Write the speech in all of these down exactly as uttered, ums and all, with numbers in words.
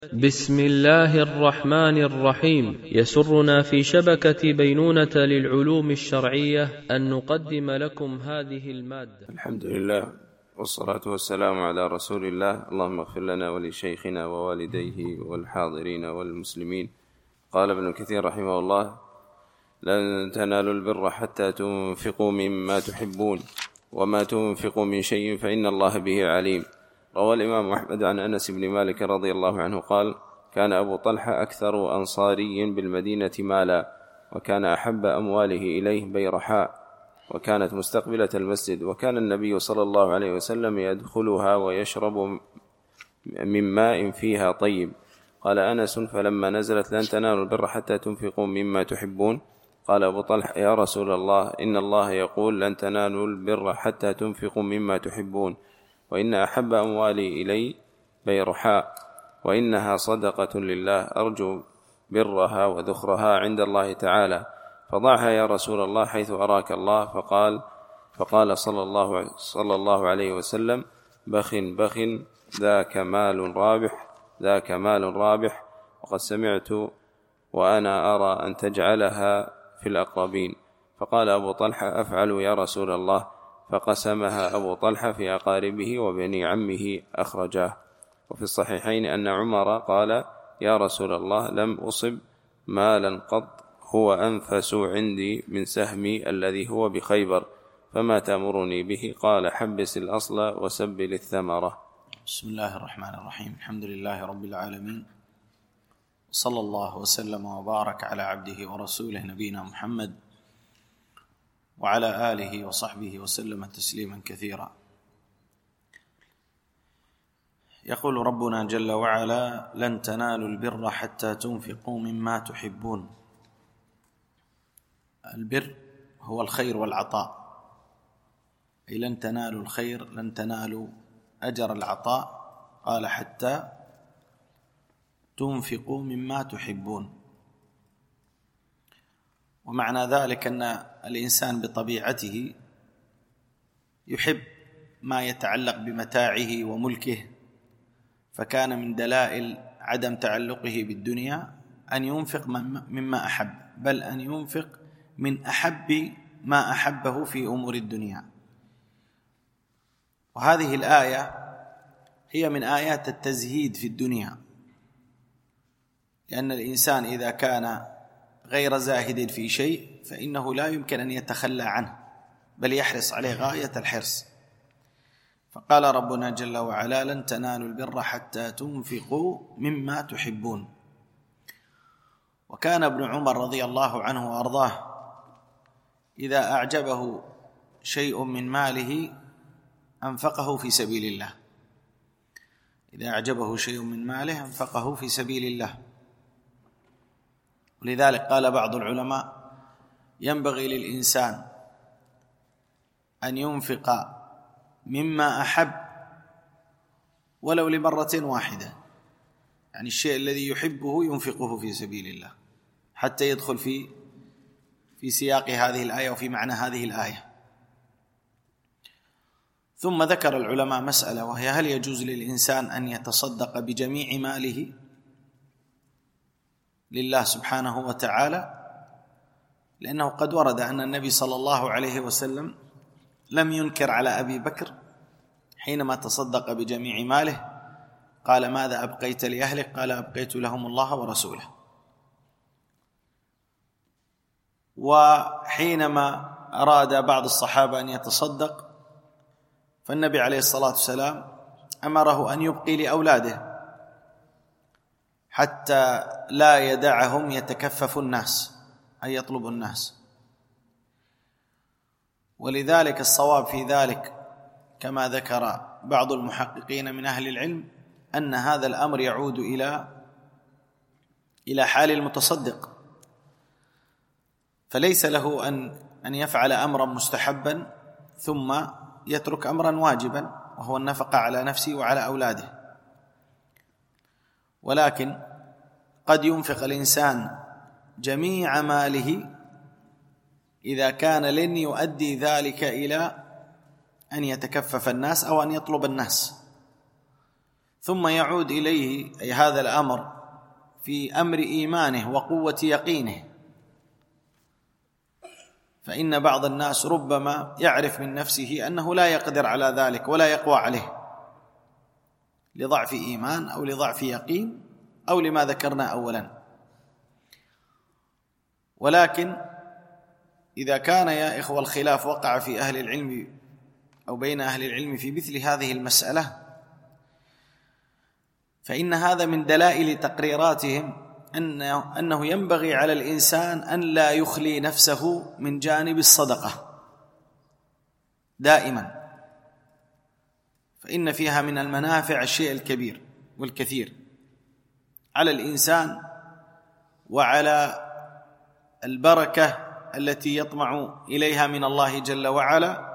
بسم الله الرحمن الرحيم. يسرنا في شبكة بينونة للعلوم الشرعية أن نقدم لكم هذه المادة. الحمد لله والصلاة والسلام على رسول الله. اللهم اغفر لنا ولشيخنا ووالديه والحاضرين والمسلمين. قال ابن كثير رحمه الله: لن تنالوا البر حتى تنفقوا مما تحبون، وما تنفقوا من شيء فإن الله به عليم. روى الإمام أحمد عن أنس بن مالك رضي الله عنه قال: كان أبو طلحة أكثر أنصاري بالمدينة مالا، وكان أحب أمواله إليه بيرحاء، وكانت مستقبلة المسجد، وكان النبي صلى الله عليه وسلم يدخلها ويشرب من ماء فيها طيب. قال أنس: فلما نزلت لن تنالوا البر حتى تنفقوا مما تحبون، قال أبو طلحة: يا رسول الله، إن الله يقول لن تنالوا البر حتى تنفقوا مما تحبون، وإن أحب أموالي إلي بيرحاء، وإنها صدقة لله، أرجو برها وذخرها عند الله تعالى، فضعها يا رسول الله حيث أراك الله. فقال فقال صلى الله, صلى الله عليه وسلم: بخ بخ ذاك مال رابح ذاك مال رابح وقد سمعت وأنا أرى أن تجعلها في الأقربين. فقال أبو طلحة: أفعل يا رسول الله. فقسمها أبو طلحة في أقاربه وبني عمه، أخرجاه. وفي الصحيحين أن عمر قال: يا رسول الله، لم أصب مالا قط هو أنفس عندي من سهمي الذي هو بخيبر، فما تأمرني به؟ قال: حبس الأصل وسبل الثمرة. بسم الله الرحمن الرحيم. الحمد لله رب العالمين، صلى الله وسلم وبارك على عبده ورسوله نبينا محمد وعلى آله وصحبه وسلم تسليما كثيرا. يقول ربنا جل وعلا: لن تنالوا البر حتى تنفقوا مما تحبون. البر هو الخير والعطاء، أي لن تنالوا الخير، لن تنالوا أجر العطاء، قال حتى تنفقوا مما تحبون. ومعنى ذلك أن الإنسان بطبيعته يحب ما يتعلق بمتاعه وملكه، فكان من دلائل عدم تعلقه بالدنيا أن ينفق مما أحب، بل أن ينفق من أحب ما أحبه في أمور الدنيا. وهذه الآية هي من آيات التزهيد في الدنيا، لأن الإنسان إذا كان غير زاهد في شيء فإنه لا يمكن أن يتخلى عنه، بل يحرص عليه غاية الحرص. فقال ربنا جل وعلا: لن تنالوا البر حتى تنفقوا مما تحبون. وكان ابن عمر رضي الله عنه وأرضاه إذا أعجبه شيء من ماله أنفقه في سبيل الله، إذا أعجبه شيء من ماله أنفقه في سبيل الله. ولذلك قال بعض العلماء: ينبغي للإنسان أن ينفق مما أحب ولو لمرة واحدة، يعني الشيء الذي يحبه ينفقه في سبيل الله، حتى يدخل في في سياق هذه الآية وفي معنى هذه الآية. ثم ذكر العلماء مسألة، وهي: هل يجوز للإنسان أن يتصدق بجميع ماله لله سبحانه وتعالى؟ لأنه قد ورد أن النبي صلى الله عليه وسلم لم ينكر على أبي بكر حينما تصدق بجميع ماله، قال: ماذا أبقيت لأهلك؟ قال: أبقيت لهم الله ورسوله. وحينما أراد بعض الصحابة أن يتصدق فالنبي عليه الصلاة والسلام أمره أن يبقي لأولاده حتى لا يدعهم يتكفف الناس، أي يطلب الناس. ولذلك الصواب في ذلك كما ذكر بعض المحققين من أهل العلم أن هذا الأمر يعود إلى إلى حال المتصدق، فليس له أن أن يفعل أمرا مستحبا ثم يترك أمرا واجبا، وهو النفقة على نفسه وعلى أولاده. ولكن قد ينفق الإنسان جميع ماله إذا كان لن يؤدي ذلك إلى أن يتكفف الناس أو أن يطلب الناس، ثم يعود إليه أي هذا الأمر في أمر إيمانه وقوة يقينه. فإن بعض الناس ربما يعرف من نفسه أنه لا يقدر على ذلك ولا يقوى عليه لضعف إيمان أو لضعف يقين أو لما ذكرنا أولا. ولكن إذا كان يا إخوة الخلاف وقع في أهل العلم أو بين أهل العلم في مثل هذه المسألة، فإن هذا من دلائل تقريراتهم أنه, أنه ينبغي على الإنسان أن لا يخلي نفسه من جانب الصدقة دائما، فإن فيها من المنافع الشيء الكبير والكثير على الإنسان وعلى البركة التي يطمع إليها من الله جل وعلا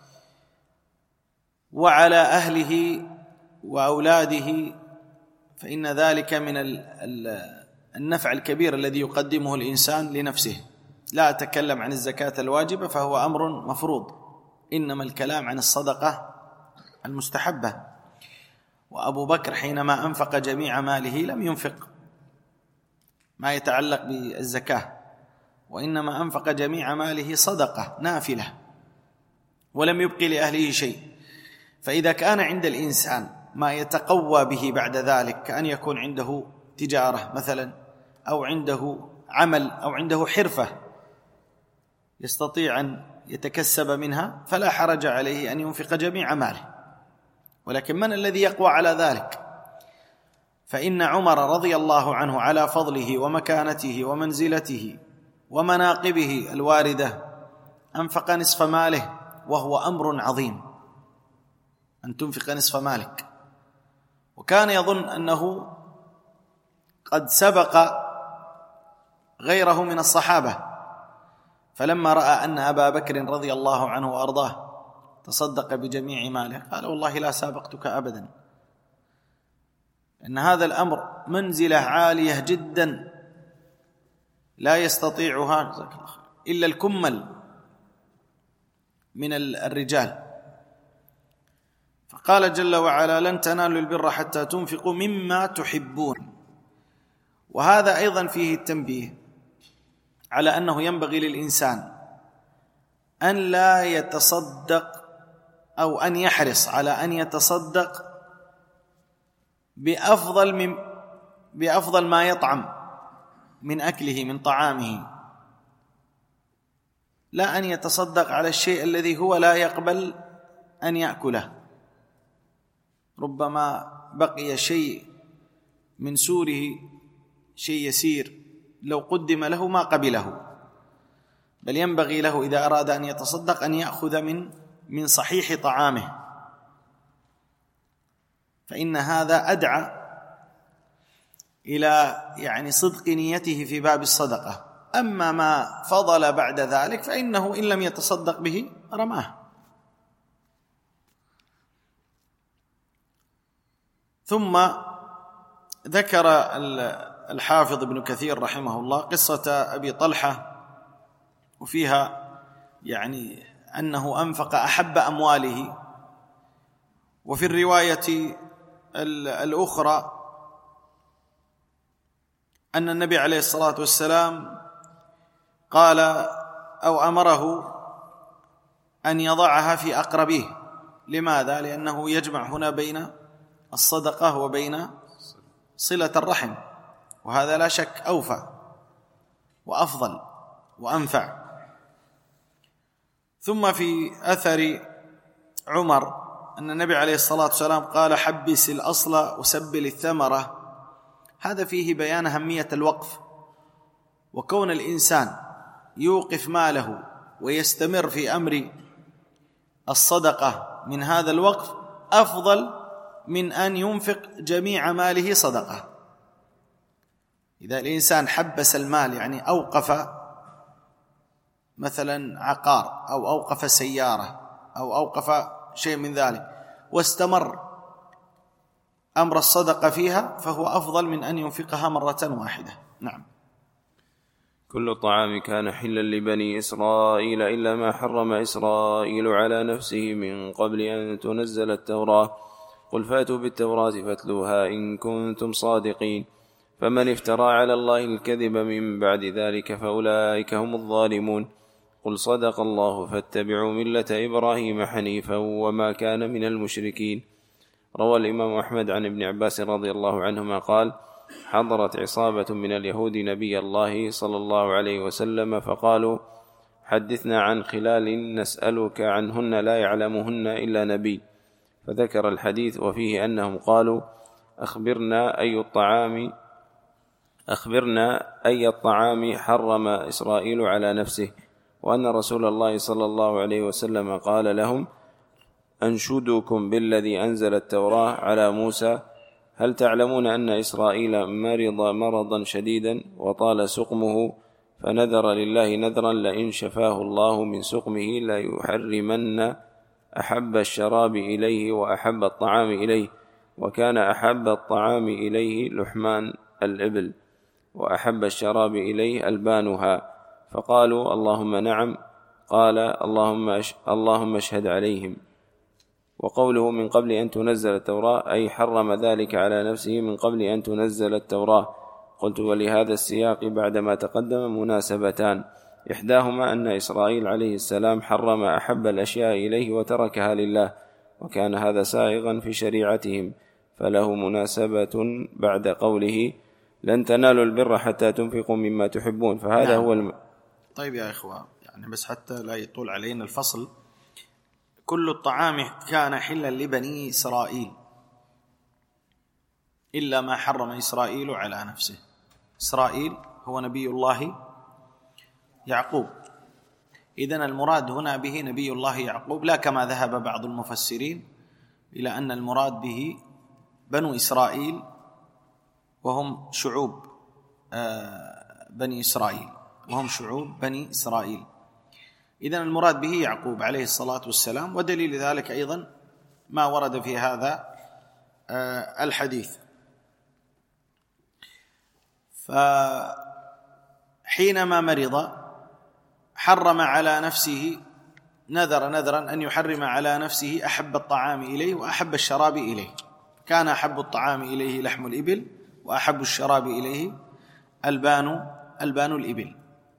وعلى أهله وأولاده، فإن ذلك من النفع الكبير الذي يقدمه الإنسان لنفسه. لا أتكلم عن الزكاة الواجبة فهو أمر مفروض، إنما الكلام عن الصدقة المستحبة. وأبو بكر حينما أنفق جميع ماله لم ينفق ما يتعلق بالزكاة، وإنما أنفق جميع ماله صدقة نافلة ولم يبقي لأهله شيء. فإذا كان عند الإنسان ما يتقوى به بعد ذلك، كأن يكون عنده تجارة مثلا أو عنده عمل أو عنده حرفة يستطيع أن يتكسب منها، فلا حرج عليه أن ينفق جميع ماله. ولكن من الذي يقوى على ذلك؟ فإن عمر رضي الله عنه على فضله ومكانته ومنزلته ومناقبه الواردة أنفق نصف ماله، وهو أمر عظيم أن تنفق نصف مالك. وكان يظن أنه قد سبق غيره من الصحابة، فلما رأى أن أبا بكر رضي الله عنه وأرضاه تصدق بجميع ماله قال والله لا سابقتك أبدا، إن هذا الأمر منزلة عالية جدا لا يستطيعها إلا الكمل من الرجال. فقال جل وعلا لن تنالوا البر حتى تنفقوا مما تحبون. وهذا أيضا فيه التنبيه على أنه ينبغي للإنسان أن لا يتصدق أو أن يحرص على أن يتصدق بأفضل من بأفضل ما يطعم من أكله من طعامه، لا أن يتصدق على الشيء الذي هو لا يقبل أن يأكله. ربما بقي شيء من سوره شيء يسير لو قدم له ما قبله، بل ينبغي له إذا أراد أن يتصدق أن يأخذ من من صحيح طعامه، فإن هذا أدعى إلى يعني صدق نيته في باب الصدقة. أما ما فضل بعد ذلك فإنه إن لم يتصدق به رماه. ثم ذكر الحافظ ابن كثير رحمه الله قصة أبي طلحة، وفيها يعني أنه أنفق أحب أمواله. وفي الرواية الأخرى أن النبي عليه الصلاة والسلام قال أو أمره أن يضعها في أقربيه. لماذا؟ لأنه يجمع هنا بين الصدقة وبين صلة الرحم، وهذا لا شك أوفى وأفضل وأنفع. ثم في أثر عمر أن النبي عليه الصلاة والسلام قال حبس الأصل وسبل الثمرة. هذا فيه بيان أهمية الوقف، وكون الإنسان يوقف ماله ويستمر في أمر الصدقة من هذا الوقف أفضل من أن ينفق جميع ماله صدقة. إذا الإنسان حبس المال يعني أوقف مثلا عقار أو أوقف سيارة أو أوقف شيء من ذلك واستمر أمر الصدقة فيها، فهو أفضل من أن ينفقها مرة واحدة. نعم. كل طعام كان حلا لبني إسرائيل إلا ما حرم إسرائيل على نفسه من قبل أن تنزل التوراة، قل فاتوا بالتوراة فاتلوها إن كنتم صادقين فمن افترى على الله الكذب من بعد ذلك فأولئك هم الظالمون قل صدق الله فاتبعوا ملة إبراهيم حنيفا وما كان من المشركين. روى الإمام أحمد عن ابن عباس رضي الله عنهما قال حضرت عصابة من اليهود نبي الله صلى الله عليه وسلم فقالوا حدثنا عن خلال نسألك عنهن لا يعلمهن إلا نبي، فذكر الحديث وفيه أنهم قالوا أخبرنا أي الطعام أخبرنا أي الطعام حرم إسرائيل على نفسه، وأن رسول الله صلى الله عليه وسلم قال لهم أنشدكم بالذي أنزل التوراة على موسى هل تعلمون أن إسرائيل مرض مرضا شديدا وطال سقمه فنذر لله نذرا لئن شفاه الله من سقمه ليحرمن أحب الشراب إليه وأحب الطعام إليه، وكان أحب الطعام إليه لحمان الإبل وأحب الشراب إليه ألبانها، فقالوا اللهم نعم، قال اللهم أش... اللهم اشهد عليهم. وقوله من قبل أن تنزل التوراة أي حرم ذلك على نفسه من قبل أن تنزل التوراة. قلت ولهذا السياق بعدما تقدم مناسبتان، إحداهما أن إسرائيل عليه السلام حرم أحب الأشياء إليه وتركها لله، وكان هذا سائغا في شريعتهم، فله مناسبة بعد قوله لن تنالوا البر حتى تنفقوا مما تحبون، فهذا نعم. هو الم... طيب يا إخوة، يعني بس حتى لا يطول علينا الفصل، كل الطعام كان حلا لبني إسرائيل إلا ما حرم إسرائيل على نفسه. إسرائيل هو نبي الله يعقوب، إذن المراد هنا به نبي الله يعقوب، لا كما ذهب بعض المفسرين إلى أن المراد به بنو إسرائيل وهم شعوب بني إسرائيل وهم شعوب بني إسرائيل إذن المراد به يعقوب عليه الصلاة والسلام، ودليل ذلك أيضا ما ورد في هذا الحديث. فحينما مرض حرم على نفسه نذر نذرا أن يحرم على نفسه أحب الطعام إليه وأحب الشراب إليه، كان أحب الطعام إليه لحم الإبل وأحب الشراب إليه البان البان الإبل.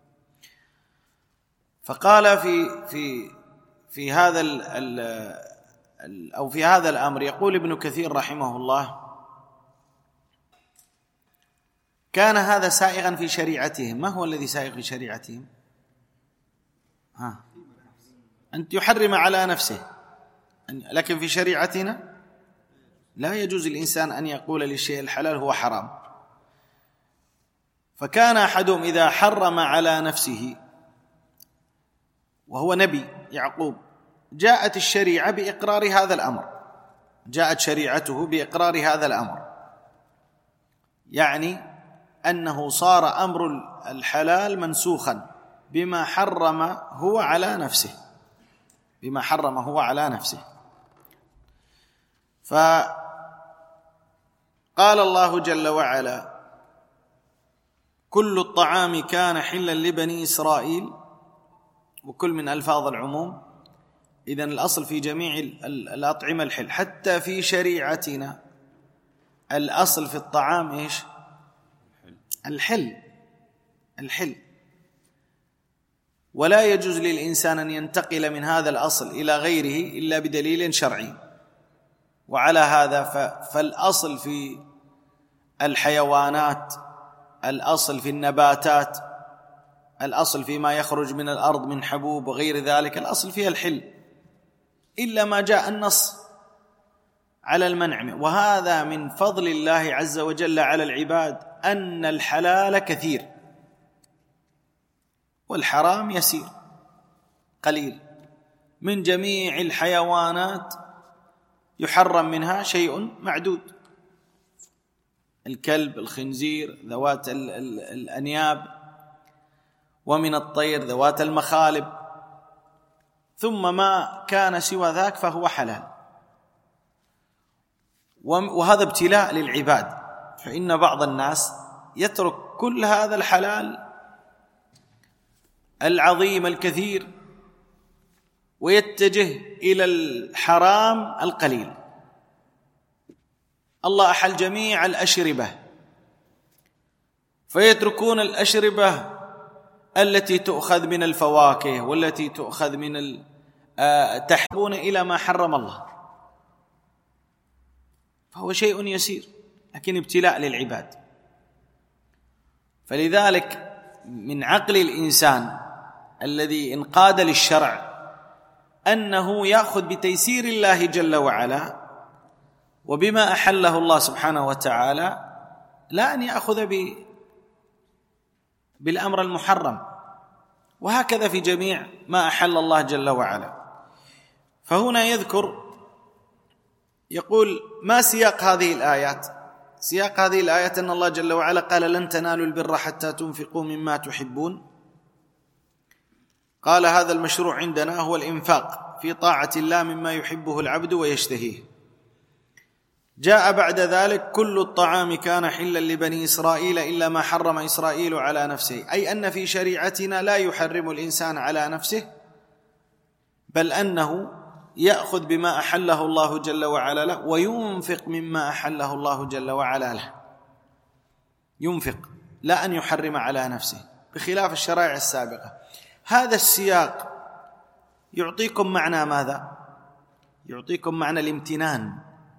فقال في في في هذا ال ال أو في هذا الأمر يقول ابن كثير رحمه الله كان هذا سائغا في شريعتهم. ما هو الذي سائغ في شريعتهم؟ ها أن يحرم على نفسه، لكن في شريعتنا لا يجوز الإنسان أن يقول للشيء الحلال هو حرام. فكان أحدهم إذا حرم على نفسه وهو نبي يعقوب جاءت الشريعة بإقرار هذا الأمر، جاءت شريعته بإقرار هذا الأمر، يعني أنه صار أمر الحلال منسوخا بما حرم هو على نفسه بما حرم هو على نفسه. فقال الله جل وعلا كل الطعام كان حلا لبني إسرائيل، وكل من ألفاظ العموم، إذن الأصل في جميع الأطعمة الحل، حتى في شريعتنا الأصل في الطعام إيش؟ الحل الحل ولا يجوز للإنسان أن ينتقل من هذا الأصل إلى غيره إلا بدليل شرعي. وعلى هذا فالأصل في الحيوانات، الأصل في النباتات، الأصل فيما يخرج من الأرض من حبوب وغير ذلك، الأصل فيها الحل، إلا ما جاء النص على المنع. وهذا من فضل الله عز وجل على العباد أن الحلال كثير والحرام يسير قليل. من جميع الحيوانات يحرم منها شيء معدود، الكلب، الخنزير، ذوات الأنياب، ومن الطير ذوات المخالب، ثم ما كان سوى ذاك فهو حلال. وهذا ابتلاء للعباد، فإن بعض الناس يترك كل هذا الحلال العظيم الكثير ويتجه إلى الحرام القليل، الله أحل جميع الأشربة، فيتركون الأشربة التي تؤخذ من الفواكه والتي تؤخذ من تحبون إلى ما حرم الله، فهو شيء يسير لكن ابتلاء للعباد. فلذلك من عقل الإنسان الذي انقاد للشرع أنه يأخذ بتيسير الله جل وعلا وبما أحله الله سبحانه وتعالى، لا أن يأخذ بالأمر المحرم، وهكذا في جميع ما أحل الله جل وعلا. فهنا يذكر يقول: ما سياق هذه الآيات؟ سياق هذه الآيات أن الله جل وعلا قال: لن تنالوا البر حتى تنفقوا مما تحبون. قال: هذا المشروع عندنا هو الإنفاق في طاعة الله مما يحبه العبد ويشتهيه. جاء بعد ذلك: كل الطعام كان حلا لبني إسرائيل إلا ما حرم إسرائيل على نفسه، أي أن في شريعتنا لا يحرم الإنسان على نفسه، بل أنه يأخذ بما أحله الله جل وعلا له وينفق مما أحله الله جل وعلا له، ينفق لا أن يحرم على نفسه، بخلاف الشرائع السابقة. هذا السياق يعطيكم معنى ماذا؟ يعطيكم معنى الامتنان،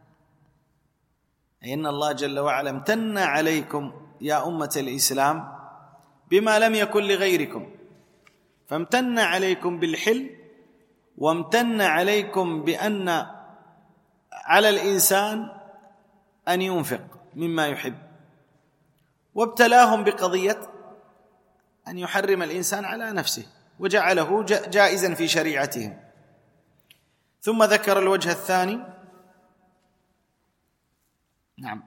أي أن الله جل وعلا امتن عليكم يا أمة الإسلام بما لم يكن لغيركم، فامتن عليكم بالحل، وامتن عليكم بأن على الإنسان أن ينفق مما يحب، وابتلاهم بقضية أن يحرم الإنسان على نفسه وجعله جائزا في شريعتهم. ثم ذكر الوجه الثاني. نعم.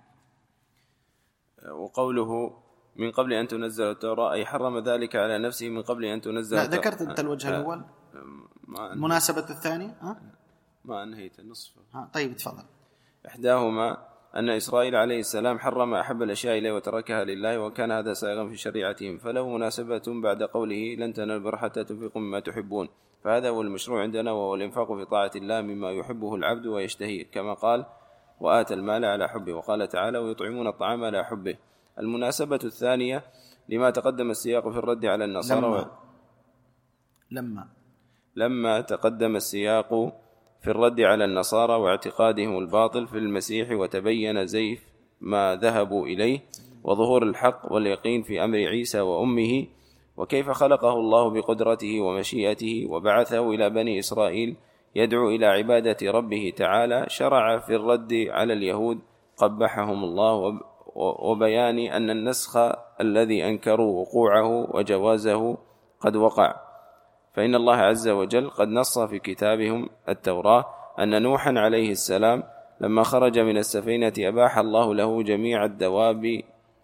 وقوله من قبل أن تنزل التوراة، أي حرم ذلك على نفسه من قبل أن تنزل لا التوراة. ذكرت أنت الوجه الأول، مناسبة الثاني ها؟ ما أنهيت النصف. ها طيب تفضل. إحداهما أن إسرائيل عليه السلام حرم أحب الأشياء إليه وتركها لله، وكان هذا سائغا في شريعتهم، فله مناسبة بعد قوله لن تنالوا البر حتى تنفقوا مما تحبون، فهذا هو المشروع عندنا، وهو الإنفاق في طاعة الله مما يحبه العبد ويشتهيه، كما قال: وآتى المال على حبه، وقال تعالى: ويطعمون الطعام على حبه. المناسبة الثانية لما تقدم السياق في الرد على النصارى لما و... لما لما تقدم السياق في الرد على النصارى واعتقادهم الباطل في المسيح، وتبين زيف ما ذهبوا إليه وظهور الحق واليقين في أمر عيسى وأمه، وكيف خلقه الله بقدرته ومشيئته وبعثه إلى بني إسرائيل يدعو إلى عبادة ربه تعالى، شرع في الرد على اليهود قبحهم الله وبيان أن النسخ الذي أنكروا وقوعه وجوازه قد وقع، فإن الله عز وجل قد نص في كتابهم التوراة أن نوحا عليه السلام لما خرج من السفينة أباح الله له جميع الدواب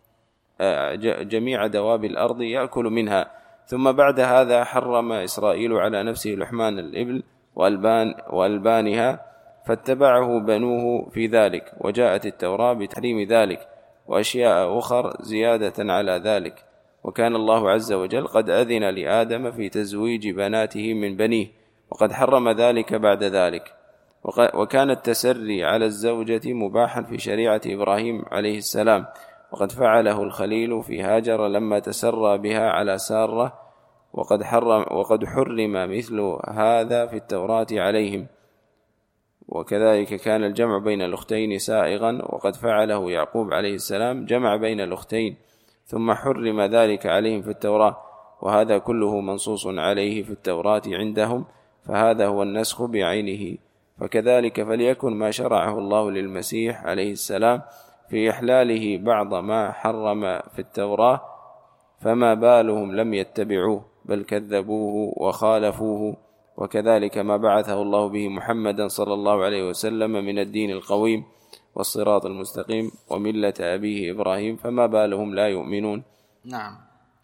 جميع دواب الأرض يأكل منها، ثم بعد هذا حرم إسرائيل على نفسه لحمان الإبل وألبان وألبانها، فاتبعه بنوه في ذلك، وجاءت التوراة بتحريم ذلك وأشياء أخر زيادة على ذلك، وكان الله عز وجل قد أذن لآدم في تزويج بناته من بنيه، وقد حرم ذلك بعد ذلك. وكان التسري على الزوجة مباحا في شريعة إبراهيم عليه السلام، وقد فعله الخليل في هاجر لما تسرى بها على سارة، وقد حرم, وقد حرم مثل هذا في التوراة عليهم. وكذلك كان الجمع بين الأختين سائغا، وقد فعله يعقوب عليه السلام، جمع بين الأختين ثم حرم ذلك عليهم في التوراة، وهذا كله منصوص عليه في التوراة عندهم، فهذا هو النسخ بعينه. فكذلك فليكن ما شرعه الله للمسيح عليه السلام في إحلاله بعض ما حرم في التوراة، فما بالهم لم يتبعوه بل كذبوه وخالفوه. وكذلك ما بعثه الله به محمدا صلى الله عليه وسلم من الدين القويم والصراط المستقيم وملة أبيه إبراهيم، فما بالهم لا يؤمنون. نعم.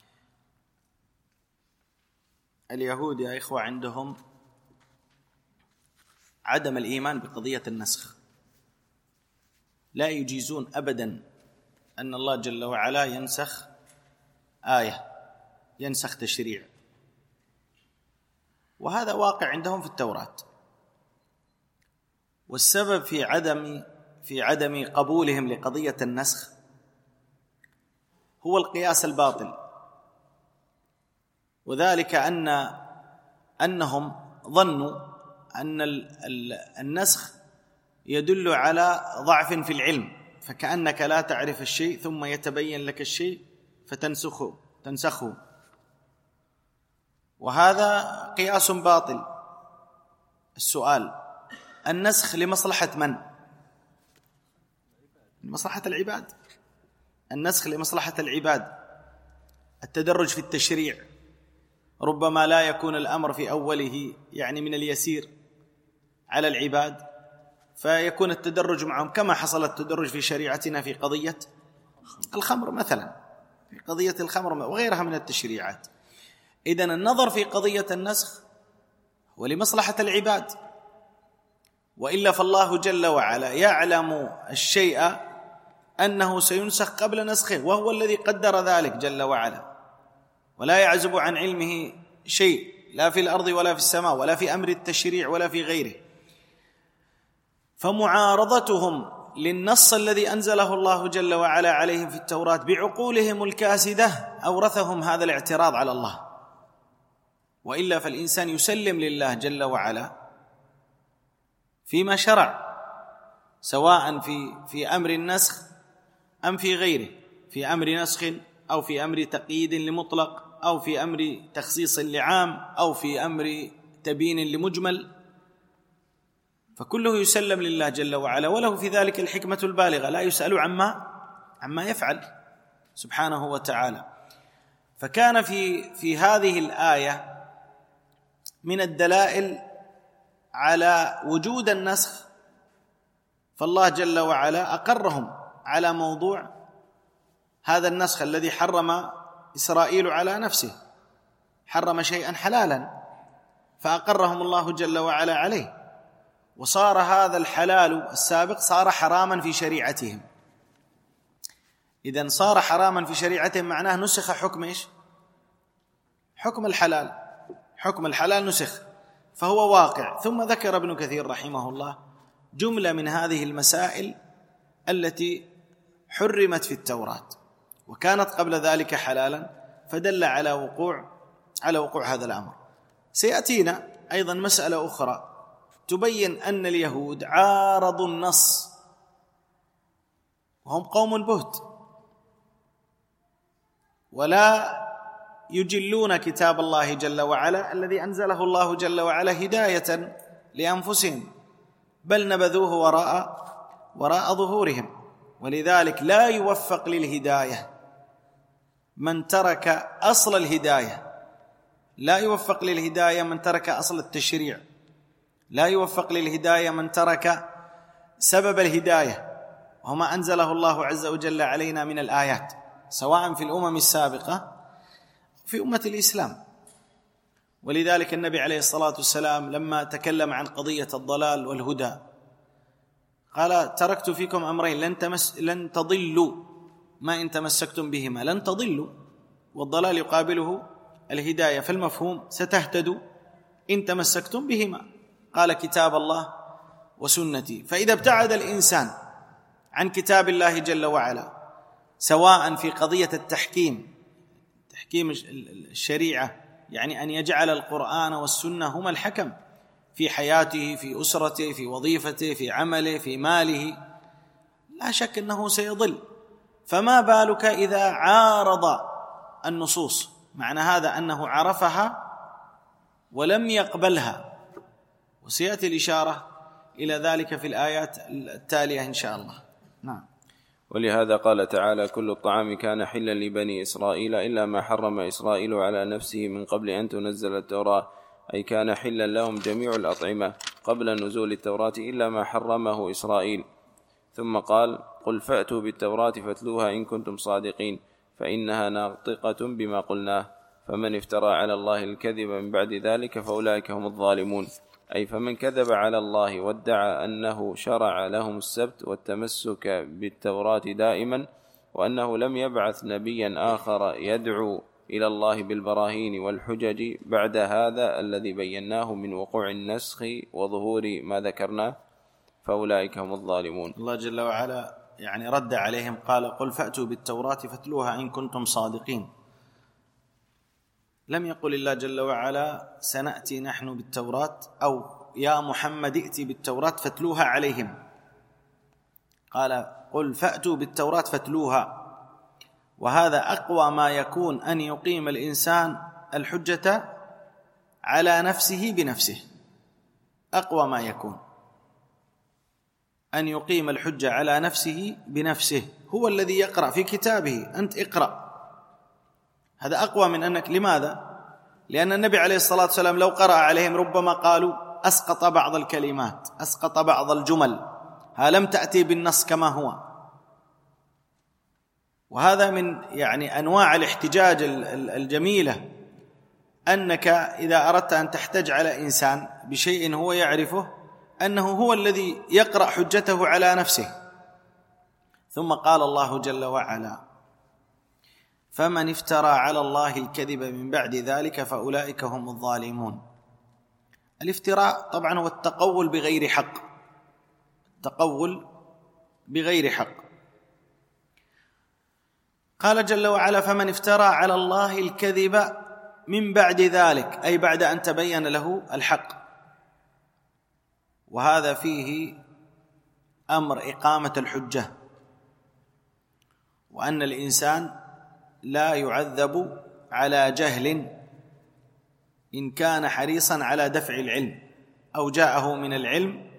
اليهود يا إخوة عندهم عدم الإيمان بقضية النسخ، لا يجيزون أبدا أن الله جل وعلا ينسخ آية، ينسخ تشريع، وهذا واقع عندهم في التوراة. والسبب في عدم في عدم قبولهم لقضية النسخ هو القياس الباطل، وذلك أن أنهم ظنوا أن النسخ يدل على ضعف في العلم، فكأنك لا تعرف الشيء ثم يتبين لك الشيء فتنسخه تنسخه وهذا قياس باطل. السؤال: النسخ لمصلحة من؟ لمصلحة العباد. النسخ لمصلحة العباد. التدرج في التشريع ربما لا يكون الأمر في أوله يعني من اليسير على العباد، فيكون التدرج معهم كما حصل التدرج في شريعتنا في قضية الخمر مثلا، في قضية الخمر وغيرها من التشريعات. إذن النظر في قضية النسخ هو لمصلحة العباد، وإلا فالله جل وعلا يعلم الشيء أنه سينسخ قبل نسخه، وهو الذي قدر ذلك جل وعلا، ولا يعزب عن علمه شيء لا في الأرض ولا في السماء ولا في أمر التشريع ولا في غيره. فمعارضتهم للنص الذي أنزله الله جل وعلا عليهم في التوراة بعقولهم الكاسدة أورثهم هذا الاعتراض على الله، وإلا فالإنسان يسلم لله جل وعلا فيما شرع، سواء في في أمر النسخ أم في غيره، في أمر نسخ أو في أمر تقييد لمطلق أو في أمر تخصيص لعام أو في أمر تبيين لمجمل، فكله يسلم لله جل وعلا، وله في ذلك الحكمة البالغة، لا يسأل عما عما يفعل سبحانه وتعالى. فكان في في هذه الآية من الدلائل على وجود النسخ، فالله جل وعلا أقرهم على موضوع هذا النسخ الذي حرم إسرائيل على نفسه، حرم شيئا حلالا فأقرهم الله جل وعلا عليه، وصار هذا الحلال السابق صار حراما في شريعتهم. إذن صار حراما في شريعتهم معناه نسخ حكم إيش؟ حكم الحلال، حكم الحلال نسخ، فهو واقع. ثم ذكر ابن كثير رحمه الله جملة من هذه المسائل التي حرمت في التوراة وكانت قبل ذلك حلالا، فدل على وقوع على وقوع هذا الأمر. سيأتينا أيضا مسألة أخرى تبين أن اليهود عارضوا النص وهم قوم بهت ولا يجلون كتاب الله جل وعلا الذي أنزله الله جل وعلا هداية لأنفسهم، بل نبذوه وراء وراء ظهورهم. ولذلك لا يوفق للهداية من ترك أصل الهداية، لا يوفق للهداية من ترك أصل التشريع، لا يوفق للهداية من ترك سبب الهداية وما أنزله الله عز وجل علينا من الآيات، سواء في الأمم السابقة في أمة الإسلام. ولذلك النبي عليه الصلاة والسلام لما تكلم عن قضية الضلال والهدى قال: تركت فيكم أمرين لن, تمس لن تضلوا ما إن تمسكتم بهما، لن تضلوا، والضلال يقابله الهداية، فالمفهوم ستهتدوا إن تمسكتم بهما، قال: كتاب الله وسنتي. فإذا ابتعد الإنسان عن كتاب الله جل وعلا سواء في قضية التحكيم، تحكيم الشريعة يعني أن يجعل القرآن والسنة هما الحكم في حياته، في أسرته، في وظيفته، في عمله، في ماله، لا شك أنه سيضل. فما بالك إذا عارض النصوص؟ معنى هذا أنه عرفها ولم يقبلها، وسيأتي الإشارة إلى ذلك في الآيات التالية إن شاء الله. نعم. ولهذا قال تعالى: كل الطعام كان حلا لبني إسرائيل إلا ما حرم إسرائيل على نفسه من قبل أن تنزل التوراة، أي كان حلا لهم جميع الأطعمة قبل نزول التوراة إلا ما حرمه إسرائيل. ثم قال: قل فأتوا بالتوراة فاتلوها إن كنتم صادقين فإنها ناطقة بما قلناه، فمن افترى على الله الكذب من بعد ذلك فأولئك هم الظالمون. أي فمن كذب على الله وادعى أنه شرع لهم السبت والتمسك بالتوراة دائما، وأنه لم يبعث نبيا آخر يدعو إلى الله بالبراهين والحجج بعد هذا الذي بيناه من وقوع النسخ وظهور ما ذكرناه، فأولئك هم الظالمون. الله جل وعلا يعني رد عليهم قال قل فأتوا بالتوراة فاتلوها إن كنتم صادقين. لم يقل الله جل وعلا سنأتي نحن بالتوراة أو يا محمد ائت بالتوراة فاتلوها عليهم، قال قل فأتوا بالتوراة فاتلوها، وهذا أقوى ما يكون أن يقيم الإنسان الحجة على نفسه بنفسه، أقوى ما يكون أن يقيم الحجة على نفسه بنفسه. هو الذي يقرأ في كتابه، أنت اقرأ، هذا أقوى من أنك. لماذا؟ لأن النبي عليه الصلاة والسلام لو قرأ عليهم ربما قالوا أسقط بعض الكلمات، أسقط بعض الجمل، ها لم تأتي بالنص كما هو. وهذا من يعني أنواع الاحتجاج الجميلة، أنك إذا أردت أن تحتج على إنسان بشيء هو يعرفه أنه هو الذي يقرأ حجته على نفسه. ثم قال الله جل وعلا فمن افترى على الله الكذب من بعد ذلك فأولئك هم الظالمون. الافتراء طبعا هو التقول بغير حق، التقول بغير حق. قال جل وعلا فمن افترى على الله الكذب من بعد ذلك، أي بعد أن تبين له الحق. وهذا فيه أمر إقامة الحجة، وأن الإنسان لا يعذب على جهل إن كان حريصا على دفع العلم أو جاءه من العلم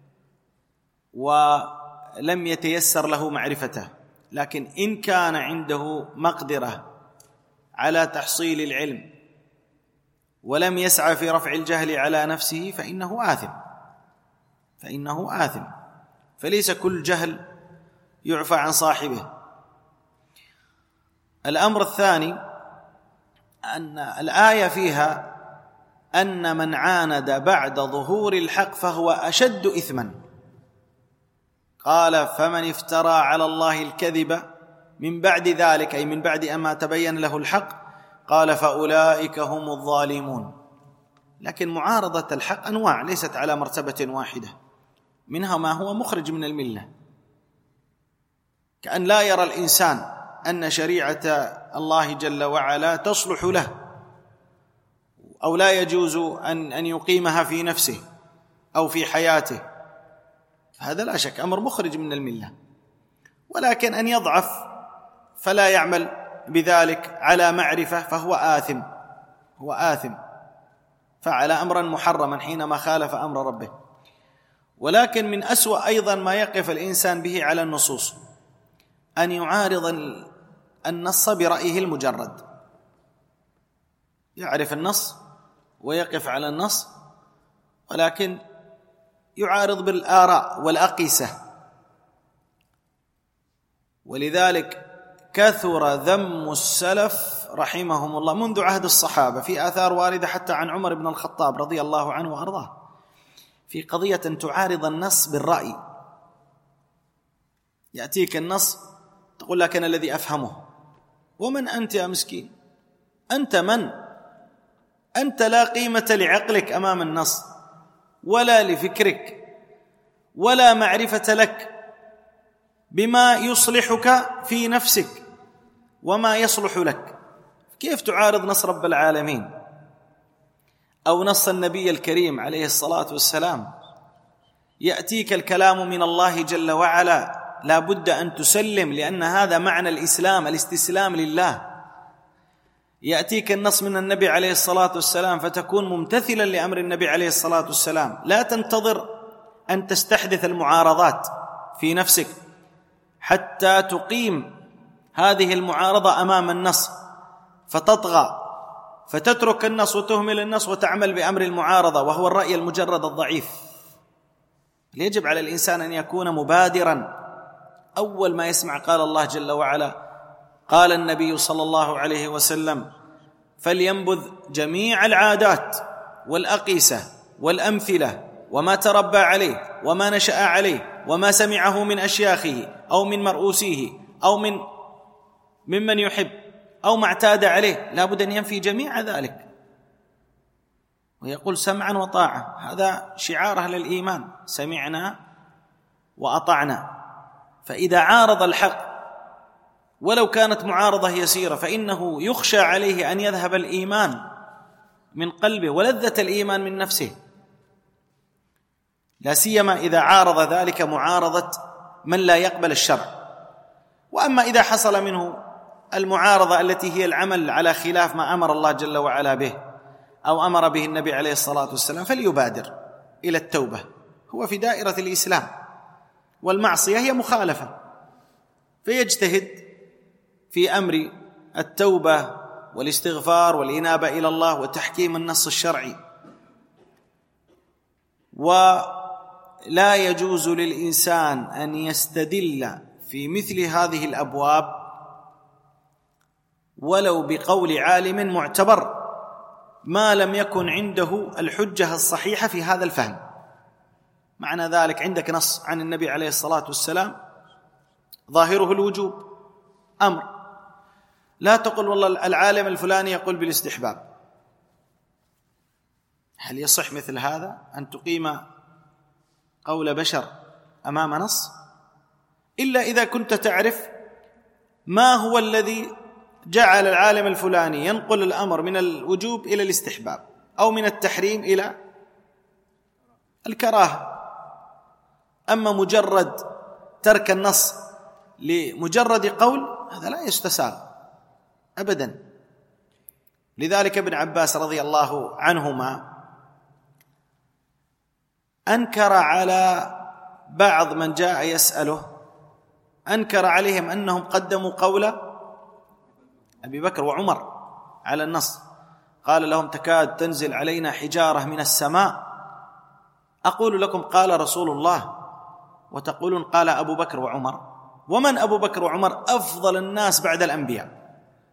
ولم يتيسر له معرفته، لكن إن كان عنده مقدرة على تحصيل العلم ولم يسعى في رفع الجهل على نفسه فإنه آثم، فإنه آثم. فليس كل جهل يعفى عن صاحبه. الأمر الثاني أن الآية فيها أن من عاند بعد ظهور الحق فهو أشد إثما. قال فمن افترى على الله الكذب من بعد ذلك، أي من بعد أما تبين له الحق، قال فأولئك هم الظالمون. لكن معارضة الحق أنواع، ليست على مرتبة واحدة، منها ما هو مخرج من الملة، كأن لا يرى الإنسان أن شريعة الله جل وعلا تصلح له أو لا يجوز أن أن يقيمها في نفسه أو في حياته، هذا لا شك أمر مخرج من الملة. ولكن أن يضعف فلا يعمل بذلك على معرفة فهو آثم، هو آثم، فعل أمرا محرما حينما خالف أمر ربه. ولكن من أسوأ أيضا ما يقف الإنسان به على النصوص أن يعارض النص برأيه المجرد، يعرف النص ويقف على النص، ولكن يعارض بالآراء والأقيسة. ولذلك كثر ذم السلف رحمهم الله منذ عهد الصحابة، في آثار واردة حتى عن عمر بن الخطاب رضي الله عنه وأرضاه في قضية أن تعارض النص بالرأي. يأتيك النص تقول لك أنا الذي أفهمه، ومن أنت يا مسكين؟ أنت من؟ أنت لا قيمة لعقلك أمام النص ولا لفكرك ولا معرفة لك بما يصلحك في نفسك وما يصلح لك. كيف تعارض نص رب العالمين أو نص النبي الكريم عليه الصلاة والسلام؟ يأتيك الكلام من الله جل وعلا، لا بد أن تسلم، لأن هذا معنى الإسلام، الاستسلام لله. يأتيك النص من النبي عليه الصلاة والسلام فتكون ممتثلا لأمر النبي عليه الصلاة والسلام، لا تنتظر أن تستحدث المعارضات في نفسك حتى تقيم هذه المعارضة أمام النص فتطغى فتترك النص وتهمل النص وتعمل بأمر المعارضة وهو الرأي المجرد الضعيف. يجب على الإنسان أن يكون مبادرا. أول ما يسمع قال الله جل وعلا، قال النبي صلى الله عليه وسلم فلينبذ جميع العادات والأقيسة والأمثلة وما تربى عليه وما نشأ عليه وما سمعه من أشياخه أو من مرؤوسيه أو من ممن يحب أو ما اعتاد عليه، لا بد أن ينفي جميع ذلك ويقول سمعا وطاعة. هذا شعار أهل الإيمان، سمعنا وأطعنا. فإذا عارض الحق ولو كانت معارضة يسيرة فإنه يخشى عليه أن يذهب الإيمان من قلبه ولذة الإيمان من نفسه، لا سيما إذا عارض ذلك معارضة من لا يقبل الشرع. وأما إذا حصل منه المعارضة التي هي العمل على خلاف ما أمر الله جل وعلا به أو أمر به النبي عليه الصلاة والسلام فليبادر إلى التوبة، هو في دائرة الإسلام، والمعصية هي مخالفة، فيجتهد في أمر التوبة والاستغفار والإنابة إلى الله وتحكيم النص الشرعي. ولا يجوز للإنسان أن يستدل في مثل هذه الأبواب ولو بقول عالم معتبر ما لم يكن عنده الحجة الصحيحة في هذا الفهم. معنى ذلك عندك نص عن النبي عليه الصلاة والسلام ظاهره الوجوب أمر، لا تقل والله العالم الفلاني يقول بالاستحباب. هل يصح مثل هذا أن تقيم قول بشر أمام نص؟ إلا إذا كنت تعرف ما هو الذي جعل العالم الفلاني ينقل الأمر من الوجوب إلى الاستحباب أو من التحريم إلى الكراهة. أما مجرد ترك النص لمجرد قول هذا لا يستساغ أبدا. لذلك ابن عباس رضي الله عنهما أنكر على بعض من جاء يسأله، أنكر عليهم أنهم قدموا قول أبي بكر وعمر على النص، قال لهم تكاد تنزل علينا حجارة من السماء أقول لكم قال رسول الله وتقولون قال أبو بكر وعمر. ومن أبو بكر وعمر؟ أفضل الناس بعد الأنبياء،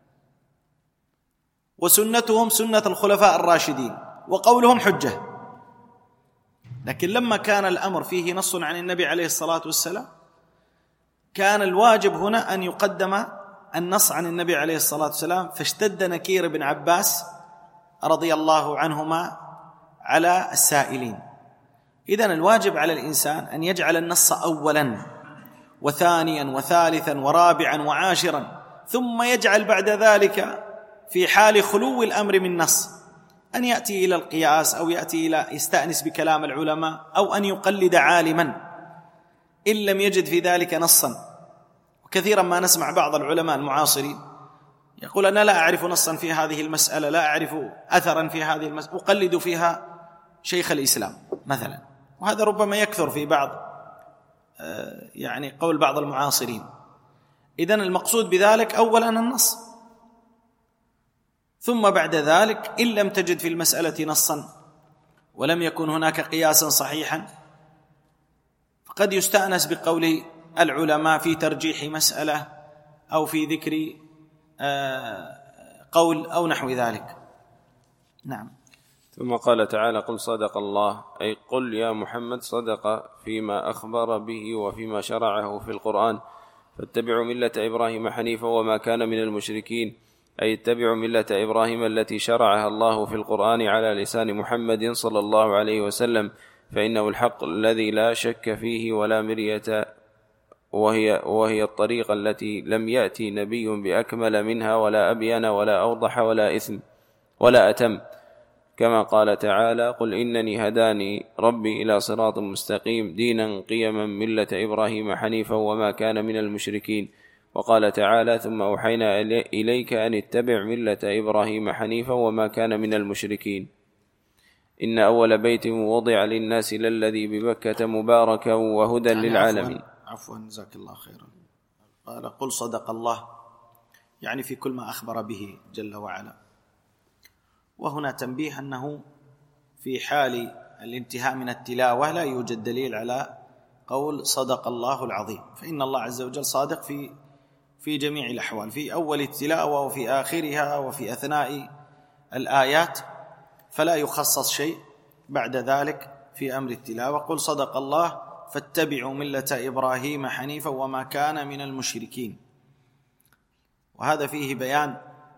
وسنتهم سنة الخلفاء الراشدين، وقولهم حجة. لكن لما كان الأمر فيه نص عن النبي عليه الصلاة والسلام كان الواجب هنا أن يقدم النص عن النبي عليه الصلاة والسلام، فاشتد نكير ابن عباس رضي الله عنهما على السائلين. إذن الواجب على الإنسان أن يجعل النص أولا وثانيا وثالثا ورابعا وعاشرا، ثم يجعل بعد ذلك في حال خلو الأمر من نص أن يأتي إلى القياس أو يأتي إلى يستأنس بكلام العلماء أو أن يقلد عالما إن لم يجد في ذلك نصا. وكثيرا ما نسمع بعض العلماء المعاصرين يقول أنا لا أعرف نصا في هذه المسألة، لا أعرف أثرا في هذه المسألة، أقلد فيها شيخ الإسلام مثلا. وهذا ربما يكثر في بعض يعني قول بعض المعاصرين. إذن المقصود بذلك أولا النص، ثم بعد ذلك إن لم تجد في المسألة نصا ولم يكن هناك قياسا صحيحا فقد يستأنس بقول العلماء في ترجيح مسألة أو في ذكر قول أو نحو ذلك. نعم. ثم قال تعالى قل صدق الله، أي قل يا محمد صدق فيما أخبر به وفيما شرعه في القرآن، فاتبعوا ملة إبراهيم حنيفا وما كان من المشركين، أي اتبعوا ملة إبراهيم التي شرعها الله في القرآن على لسان محمد صلى الله عليه وسلم، فإنه الحق الذي لا شك فيه ولا مرية، وهي, وهي الطريقة التي لم يأتي نبي بأكمل منها ولا أبين ولا أوضح ولا إثم ولا أتم، كما قال تعالى قل إنني هداني ربي إلى صراط مستقيم دينا قيما ملة إبراهيم حنيفا وما كان من المشركين. وقال تعالى ثم أوحينا إليك أن اتبع ملة إبراهيم حنيفا وما كان من المشركين. إن أول بيت وضع للناس للذي ببكة مباركا وهدى يعني للعالمين. عفوا جزاك الله خيرا. قال قل صدق الله يعني في كل ما أخبر به جل وعلا. وهنا تنبيه أنه في حال الانتهاء من التلاوة لا يوجد دليل على قول صدق الله العظيم، فإن الله عز وجل صادق في في جميع الأحوال، في أول التلاوة وفي آخرها وفي أثناء الآيات، فلا يخصص شيء بعد ذلك في أمر التلاوة. قل صدق الله فاتبعوا ملة إبراهيم حنيفا وما كان من المشركين. وهذا فيه بيان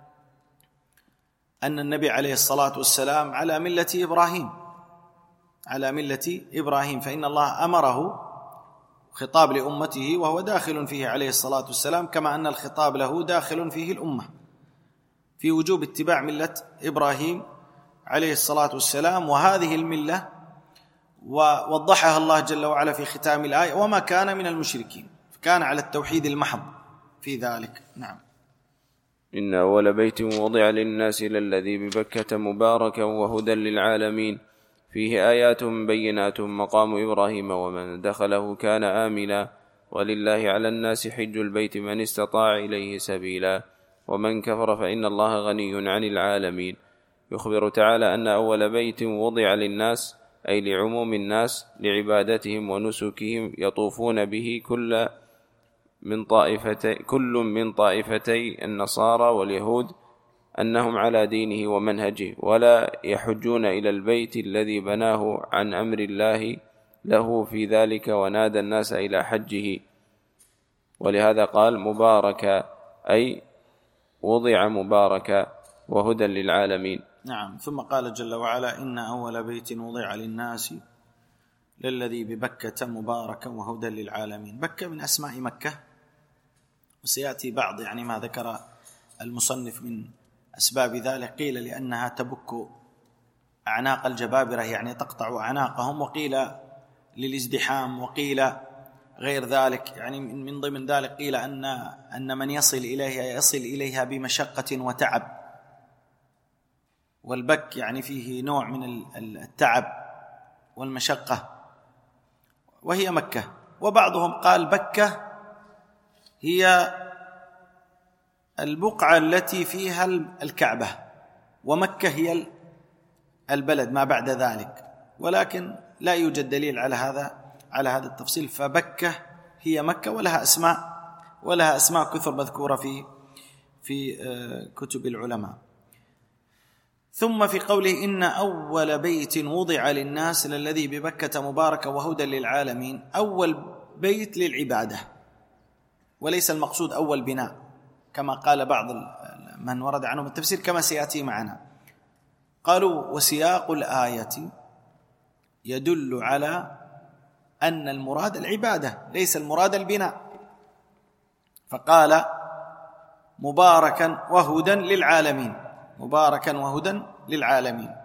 أن النبي عليه الصلاة والسلام على ملة إبراهيم على ملة إبراهيم فإن الله أمره خطاب لأمته وهو داخل فيه عليه الصلاة والسلام، كما أن الخطاب له داخل فيه الأمة في وجوب اتباع ملة إبراهيم عليه الصلاة والسلام. وهذه الملة ووضحها الله جل وعلا في ختام الآية: وما كان من المشركين، كان على التوحيد المحض في ذلك. نعم. إن أول بيت وضع للناس للذي ببكة مباركا وهدى للعالمين فيه آيات بينات مقام إبراهيم ومن دخله كان آمنا ولله على الناس حج البيت من استطاع إليه سبيلا ومن كفر فإن الله غني عن العالمين. يخبر تعالى أن أول بيت وضع للناس أي لعموم الناس لعبادتهم ونسكهم يطوفون به كل من طائفتي كل من طائفتي النصارى واليهود أنهم على دينه ومنهجه، ولا يحجون إلى البيت الذي بناه عن أمر الله له في ذلك ونادى الناس إلى حجه. ولهذا قال مباركا أي وضع مباركا وهدى للعالمين. نعم. ثم قال جل وعلا: إن أول بيت وضع للناس للذي ببكة مباركا وهدى للعالمين. بكة من أسماء مكة، وسيأتي بعض يعني ما ذكر المصنف من أسباب ذلك. قيل لأنها تبك أعناق الجبابرة، يعني تقطع أعناقهم، وقيل للازدحام، وقيل غير ذلك. يعني من ضمن ذلك قيل أن أن من يصل إليها يصل إليها بمشقة وتعب، والبك يعني فيه نوع من التعب والمشقة، وهي مكة. وبعضهم قال بكة هي البقعة التي فيها الكعبة، ومكة هي البلد ما بعد ذلك، ولكن لا يوجد دليل على هذا على هذا التفصيل. فبكة هي مكة، ولها أسماء ولها أسماء كثر مذكورة في في كتب العلماء. ثم في قوله: إن أول بيت وضع للناس للذي ببكة مباركا وهدى للعالمين. أول بيت للعبادة، وليس المقصود أول بناء كما قال بعض من ورد عنهم التفسير، كما سيأتي معنا. قالوا: وسياق الآية يدل على أن المراد العبادة ليس المراد البناء، فقال مباركا وهدى للعالمين، مباركا وهدى للعالمين.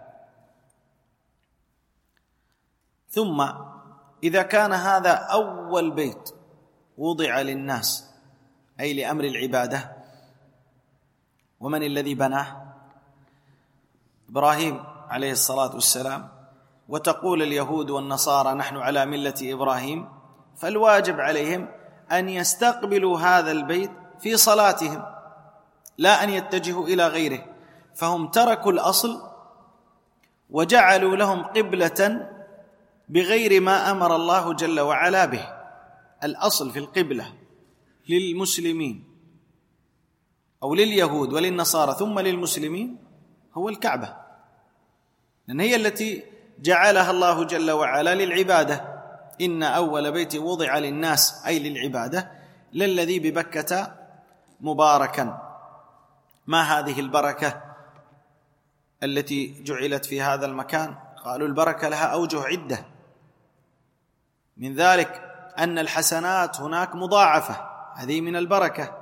ثم إذا كان هذا أول بيت وضع للناس أي لأمر العبادة، ومن الذي بناه؟ إبراهيم عليه الصلاة والسلام. وتقول اليهود والنصارى نحن على ملة إبراهيم، فالواجب عليهم أن يستقبلوا هذا البيت في صلاتهم، لا أن يتجهوا إلى غيره. فهم تركوا الأصل وجعلوا لهم قبلة بغير ما أمر الله جل وعلا به. الأصل في القبلة للمسلمين أو لليهود وللنصارى ثم للمسلمين هو الكعبة، لأن هي التي جعلها الله جل وعلا للعبادة. إن أول بيت وضع للناس أي للعبادة للذي ببكة مباركا. ما هذه البركة التي جعلت في هذا المكان؟ قالوا البركة لها أوجه عدة، من ذلك أن الحسنات هناك مضاعفة، هذه من البركة.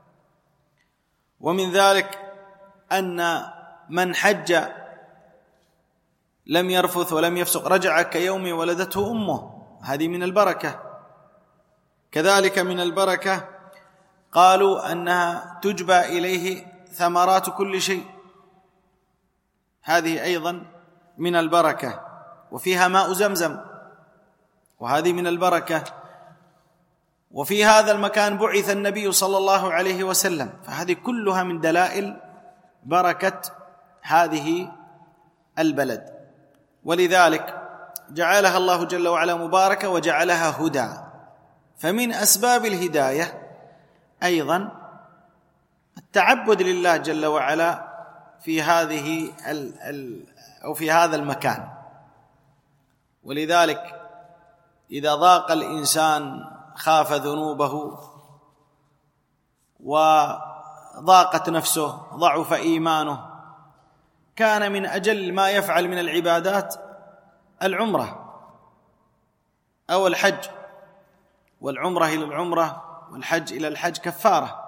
ومن ذلك أن من حج لم يرفث ولم يفسق رجع كيوم ولدته أمه، هذه من البركة. كذلك من البركة قالوا أنها تجبى إليه ثمرات كل شيء، هذه أيضا من البركة. وفيها ماء زمزم، وهذه من البركة. وفي هذا المكان بعث النبي صلى الله عليه وسلم، فهذه كلها من دلائل بركة هذه البلد. ولذلك جعلها الله جل وعلا مباركة وجعلها هدى. فمن أسباب الهداية أيضا التعبد لله جل وعلا في هذه ال ال أو في هذا المكان. ولذلك إذا ضاق الإنسان خاف ذنوبه وضاقت نفسه ضعف إيمانه، كان من أجل ما يفعل من العبادات العمرة أو الحج، والعمرة إلى العمرة والحج إلى الحج كفارة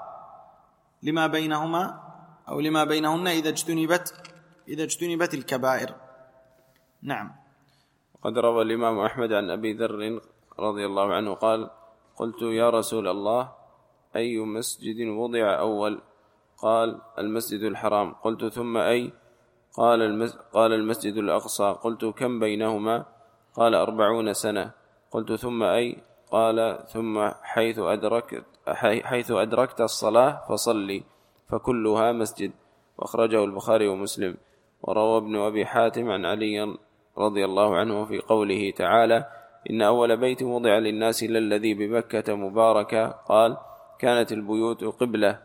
لما بينهما أو لما بينهن إذا اجتنبت إذا اجتنبت الكبائر. نعم. وقد روى الإمام أحمد عن أبي ذر رضي الله عنه قال: قلت يا رسول الله أي مسجد وضع أول؟ قال: المسجد الحرام. قلت ثم أي؟ قال المس... قال المسجد الأقصى. قلت كم بينهما؟ قال أربعون سنة. قلت ثم أي؟ قال ثم حيث أدركت حيث أدركت الصلاة فصلي فكلها مسجد. وأخرجه البخاري ومسلم. وروى ابن أبي حاتم عن علي رضي الله عنه في قوله تعالى: إن أول بيت وضع للناس للذي بمكة مباركة، قال: كانت البيوت قبلة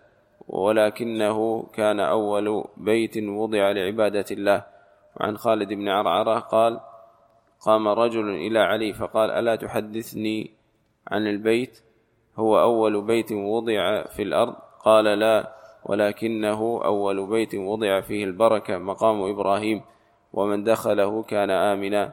ولكنه كان أول بيت وضع لعبادة الله. وعن خالد بن عرعرة قال: قام رجل إلى علي فقال: ألا تحدثني عن البيت هو أول بيت وضع في الأرض؟ قال: لا، ولكنه أول بيت وضع فيه البركة، مقام إبراهيم، ومن دخله كان آمنا.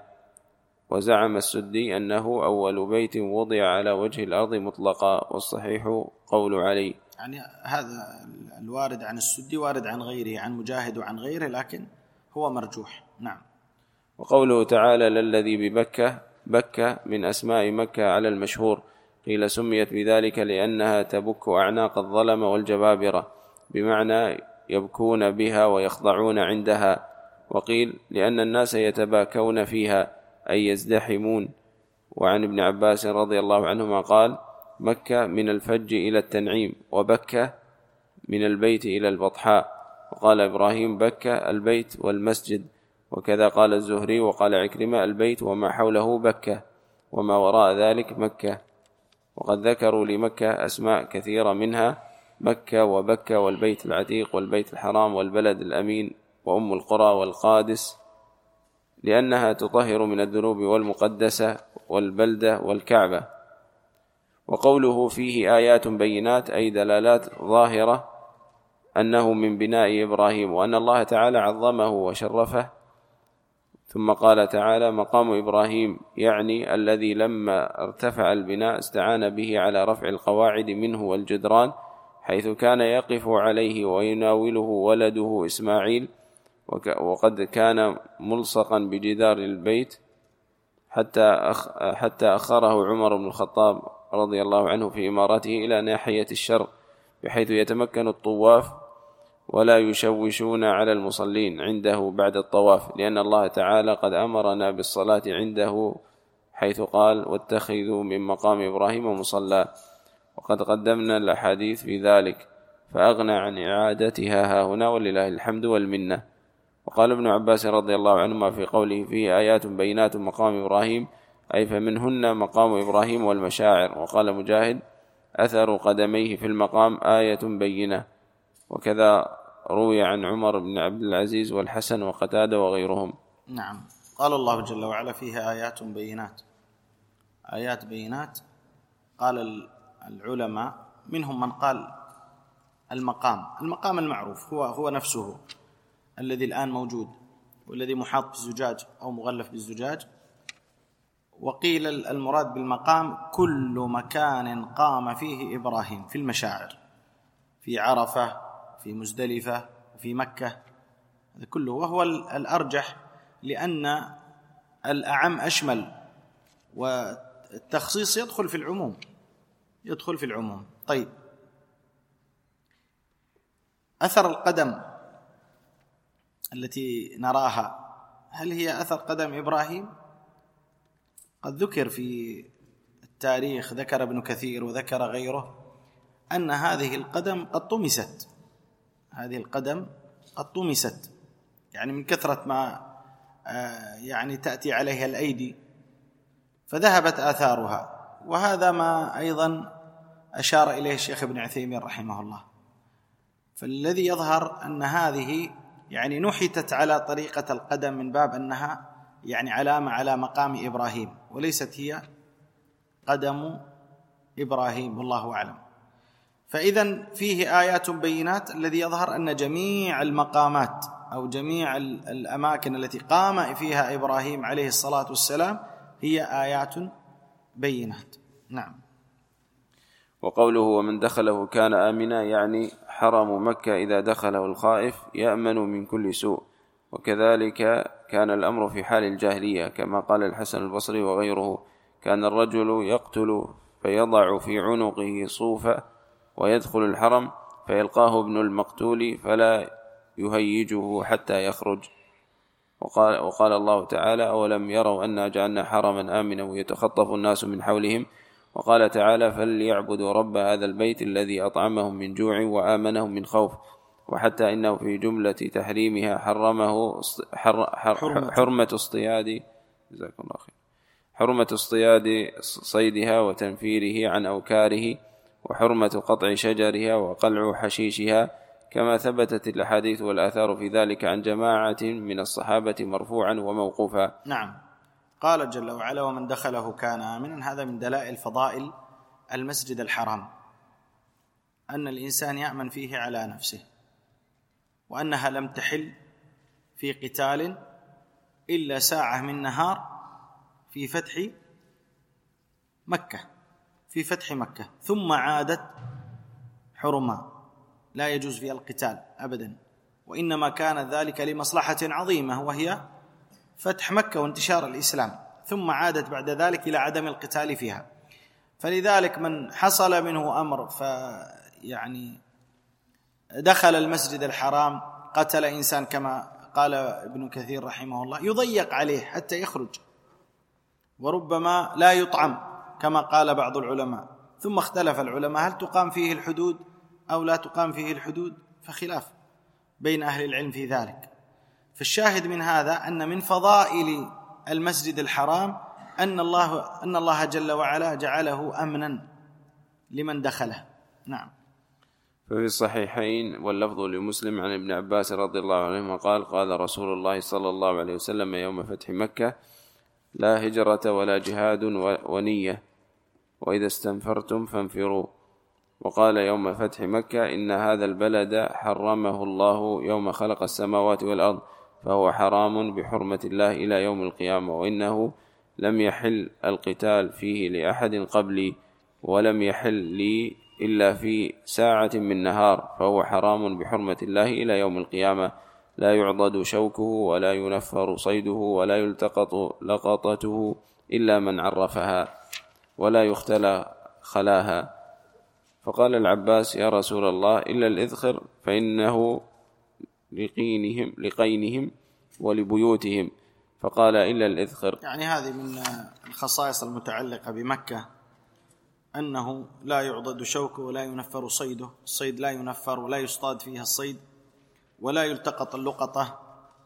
وزعم السدي أنه أول بيت وضع على وجه الأرض مطلقا، والصحيح قول علي. يعني هذا الوارد عن السدي وارد عن غيره، عن مجاهد وعن غيره، لكن هو مرجوح. نعم. وقوله تعالى: للذي ببكة، بكة من أسماء مكة على المشهور، قيل سميت بذلك لأنها تبك أعناق الظلم والجبابرة، بمعنى يبكون بها ويخضعون عندها. وقيل لأن الناس يتباكون فيها أي يزدحمون. وعن ابن عباس رضي الله عنهما قال: مكة من الفج إلى التنعيم، وبكة من البيت إلى البطحاء. وقال إبراهيم: بكة البيت والمسجد. وكذا قال الزهري وقال عكرمة: البيت وما حوله بكة، وما وراء ذلك مكة. وقد ذكروا لمكة أسماء كثيرة، منها مكة وبكة والبيت العتيق والبيت الحرام والبلد الأمين وأم القرى والقادس، لأنها تطهر من الذنوب والمقدسة والبلدة والكعبة. وقوله فيه آيات بينات أي دلالات ظاهرة أنه من بناء إبراهيم، وأن الله تعالى عظمه وشرفه. ثم قال تعالى: مقام إبراهيم، يعني الذي لما ارتفع البناء استعان به على رفع القواعد منه والجدران، حيث كان يقف عليه ويناوله ولده إسماعيل، وقد كان ملصقا بجدار البيت حتى أخ حتى أخره عمر بن الخطاب رضي الله عنه في إمارته إلى ناحية الشرق، بحيث يتمكن الطواف ولا يشوشون على المصلين عنده بعد الطواف، لأن الله تعالى قد أمرنا بالصلاة عنده، حيث قال: واتخذوا من مقام إبراهيم مصلى. وقد قدمنا الأحاديث في ذلك، فأغنى عن إعادتها هاهنا، ولله الحمد والمنة. وقال ابن عباس رضي الله عنهما في قوله: فيه آيات بينات مقام إبراهيم، أي فمنهن مقام إبراهيم والمشاعر. وقال مجاهد: أثر قدميه في المقام آية بينة. وكذا روي عن عمر بن عبد العزيز والحسن وقتادة وغيرهم. نعم. قال الله جل وعلا: فيها آيات بينات. آيات بينات، قال العلماء منهم من قال المقام المقام المعروف هو هو نفسه الذي الآن موجود، والذي محاط بالزجاج أو مغلف بالزجاج. وقيل المراد بالمقام كل مكان قام فيه إبراهيم في المشاعر، في عرفة، في مزدلفة، في مكة، هذا كله. وهو الأرجح، لأن الأعم أشمل، والتخصيص يدخل في العموم يدخل في العموم. طيب، أثر القدم التي نراها، هل هي أثر قدم إبراهيم؟ قد ذكر في التاريخ، ذكر ابن كثير وذكر غيره، أن هذه القدم قد طمست هذه القدم قد طمست يعني من كثرة ما يعني تأتي عليها الأيدي، فذهبت آثارها. وهذا ما أيضا أشار إليه الشيخ ابن عثيمين رحمه الله. فالذي يظهر أن هذه يعني نحتت على طريقة القدم من باب أنها يعني علامة على مقام إبراهيم، وليست هي قدم إبراهيم، والله أعلم. فإذن فيه آيات بينات، الذي يظهر أن جميع المقامات أو جميع الأماكن التي قام فيها إبراهيم عليه الصلاة والسلام هي آيات بينات. نعم. وقوله ومن دخله كان آمنا يعني حرم مكة إذا دخله الخائف يأمن من كل سوء، وكذلك كان الأمر في حال الجاهلية كما قال الحسن البصري وغيره: كان الرجل يقتل فيضع في عنقه صوفا ويدخل الحرم فيلقاه ابن المقتول فلا يهيجه حتى يخرج. وقال, وقال الله تعالى: أولم يروا أنا جعلنا حرما آمنا ويتخطف الناس من حولهم. وقال تعالى: فليعبدوا رب هذا البيت الذي أطعمهم من جوع وآمنهم من خوف. وحتى إنه في جملة تحريمها حرمه حر حر حرمة اصطياد جزاكم الله خير حرمة اصطياد صيدها وتنفيره عن أوكاره، وحرمة قطع شجرها وقلع حشيشها، كما ثبتت الأحاديث والآثار في ذلك عن جماعة من الصحابة مرفوعا وموقوفا. نعم. قال جل وعلا: ومن دخله كان آمنا. هذا من دلائل فضائل المسجد الحرام، أن الإنسان يأمن فيه على نفسه، وأنها لم تحل في قتال إلا ساعة من نهار في فتح مكة في فتح مكة ثم عادت حرما لا يجوز فيها القتال أبدا، وإنما كان ذلك لمصلحة عظيمة وهي فتح مكة وانتشار الإسلام، ثم عادت بعد ذلك إلى عدم القتال فيها. فلذلك من حصل منه أمر فيعني دخل المسجد الحرام قتل إنسان كما قال ابن كثير رحمه الله يضيق عليه حتى يخرج، وربما لا يطعم كما قال بعض العلماء. ثم اختلف العلماء هل تقام فيه الحدود أو لا تقام فيه الحدود، فخلاف بين أهل العلم في ذلك. فالشاهد من هذا أن من فضائل المسجد الحرام أن الله أن الله جل وعلا جعله أمنا لمن دخله. نعم. ففي الصحيحين واللفظ لمسلم عن ابن عباس رضي الله عنهما قال: قال رسول الله صلى الله عليه وسلم يوم فتح مكة: لا هجرة ولا جهاد ونية، وإذا استنفرتم فانفروا. وقال يوم فتح مكة: إن هذا البلد حرمه الله يوم خلق السماوات والأرض، فهو حرام بحرمة الله إلى يوم القيامة، وإنه لم يحل القتال فيه لأحد قبلي، ولم يحل لي إلا في ساعة من نهار، فهو حرام بحرمة الله إلى يوم القيامة، لا يعضد شوكه ولا ينفر صيده ولا يلتقط لقطته إلا من عرفها، ولا يختلى خلاها. فقال العباس: يا رسول الله، إلا الإذخر فإنه لقينهم, لقينهم ولبيوتهم. فقال: إلا الإذخر. يعني هذه من الخصائص المتعلقة بمكة، أنه لا يعضد شوكه ولا ينفر صيده، الصيد لا ينفر ولا يصطاد فيها الصيد، ولا يلتقط اللقطة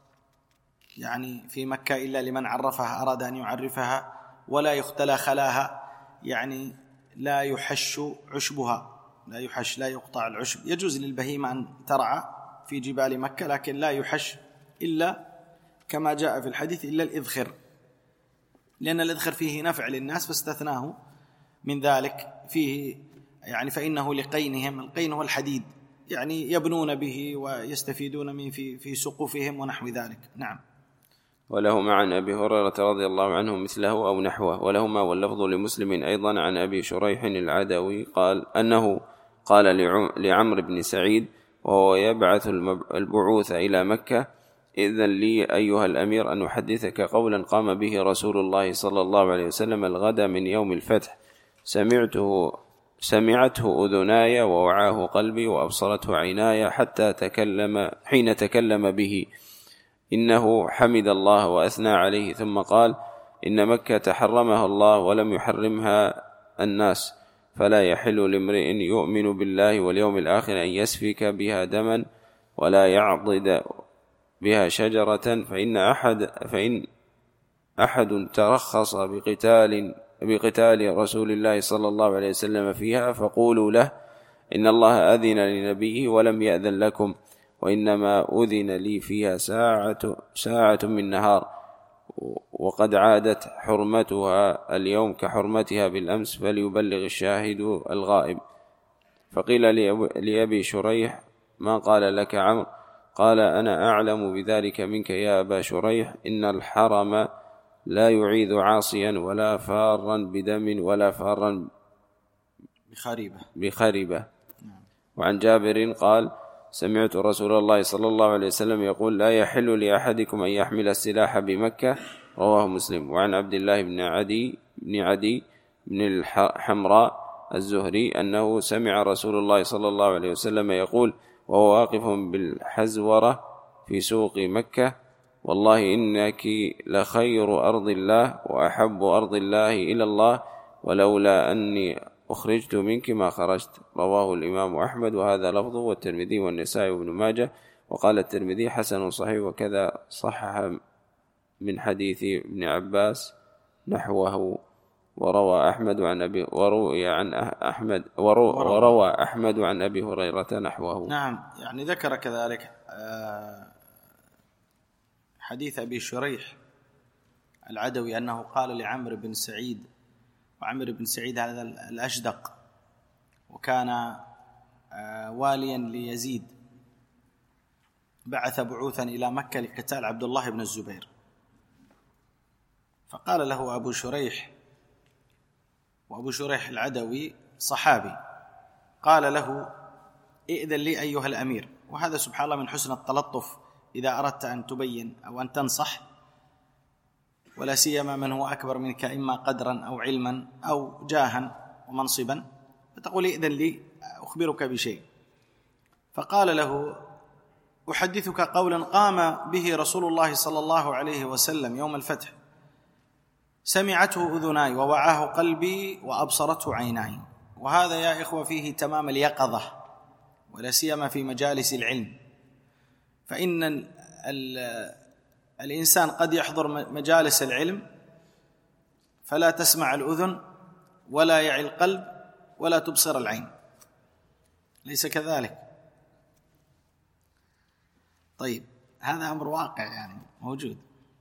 يعني في مكة إلا لمن عرفها أراد أن يعرفها، ولا يختلى خلاها يعني لا يحش عشبها، لا يحش لا يقطع العشب. يجوز للبهيمة أن ترعى في جبال مكة، لكن لا يحش إلا كما جاء في الحديث إلا الإذخر، لأن الإذخر فيه نفع للناس فاستثناه من ذلك فيه يعني فإنه لقينهم. القين هو الحديد، يعني يبنون به ويستفيدون من في في سقوفهم ونحو ذلك. نعم. ولهما عن أبي هريرة رضي الله عنه مثله أو نحوه. ولهما واللفظ لمسلم أيضا عن أبي شريح العدوي قال أنه قال لعمرو بن سعيد وهو يبعث البعوث إلى مكة: إذن لي أيها الأمير أن أحدثك قولا قام به رسول الله صلى الله عليه وسلم الغد من يوم الفتح، سمعته سمعته أذناي ووعاه قلبي وأبصرته عيناي حتى تكلم حين تكلم به، إنه حمد الله وأثنى عليه، ثم قال: إن مكة حرمها الله ولم يحرمها الناس، فلا يحل لامرئ يؤمن بالله واليوم الآخر أن يسفك بها دما ولا يعضد بها شجرة، فإن أحد فإن أحد ترخص بقتال بقتال رسول الله صلى الله عليه وسلم فيها فقولوا له: إن الله أذن لنبيه ولم يأذن لكم، وإنما أذن لي فيها ساعة, ساعة من نهار، وقد عادت حرمتها اليوم كحرمتها بالأمس، فليبلغ الشاهد الغائب. فقيل لأبي شريح: ما قال لك عمرو؟ قال: أنا أعلم بذلك منك يا أبا شريح، إن الحرم لا يعيذ عاصيا ولا فارا بدم ولا فارا بخريبة بخريبة. وعن جابر قال سمعت رسول الله صلى الله عليه وسلم يقول لا يحل لأحدكم أن يحمل السلاح بمكة، رواه مسلم. وعن عبد الله بن عدي بن عدي بن الحمراء الزهري أنه سمع رسول الله صلى الله عليه وسلم يقول وهو واقف بالحزورة في سوق مكة والله إنك لخير أرض الله وأحب أرض الله إلى الله ولولا أني أخرجت منك ما خرجت، رواه الإمام أحمد وهذا لفظه والترمذي والنسائي وابن ماجه. وقال الترمذي حسن صحيح، وكذا صحح من حديث ابن عباس نحوه. وروى أحمد عن أبي وروي عن أحمد ورو وروى أحمد عن أبي هريرة نحوه. نعم، يعني ذكر كذلك حديث أبي شريح العدوي أنه قال لعمرو بن سعيد، وعمرو بن سعيد هذا الأشدق وكان واليا ليزيد، بعث بعوثا إلى مكة لقتال عبد الله بن الزبير، فقال له أبو شريح، وأبو شريح العدوي صحابي، قال له ائذن لي أيها الأمير. وهذا سبحان الله من حسن التلطف إذا أردت أن تبين أو أن تنصح، ولا سيما من هو أكبر منك إما قدرا أو علما أو جاها ومنصبا، فتقول ائذن لي أخبرك بشيء. فقال له أحدثك قولا قام به رسول الله صلى الله عليه وسلم يوم الفتح، سمعته أذناي ووعاه قلبي وأبصرته عيناي. وهذا يا إخوة فيه تمام اليقظة، ولا سيما في مجالس العلم، فإن ال ال الإنسان قد يحضر مجالس العلم فلا تسمع الأذن ولا يعي القلب ولا تبصر العين، ليس كذلك؟ طيب، هذا أمر واقع يعني موجود.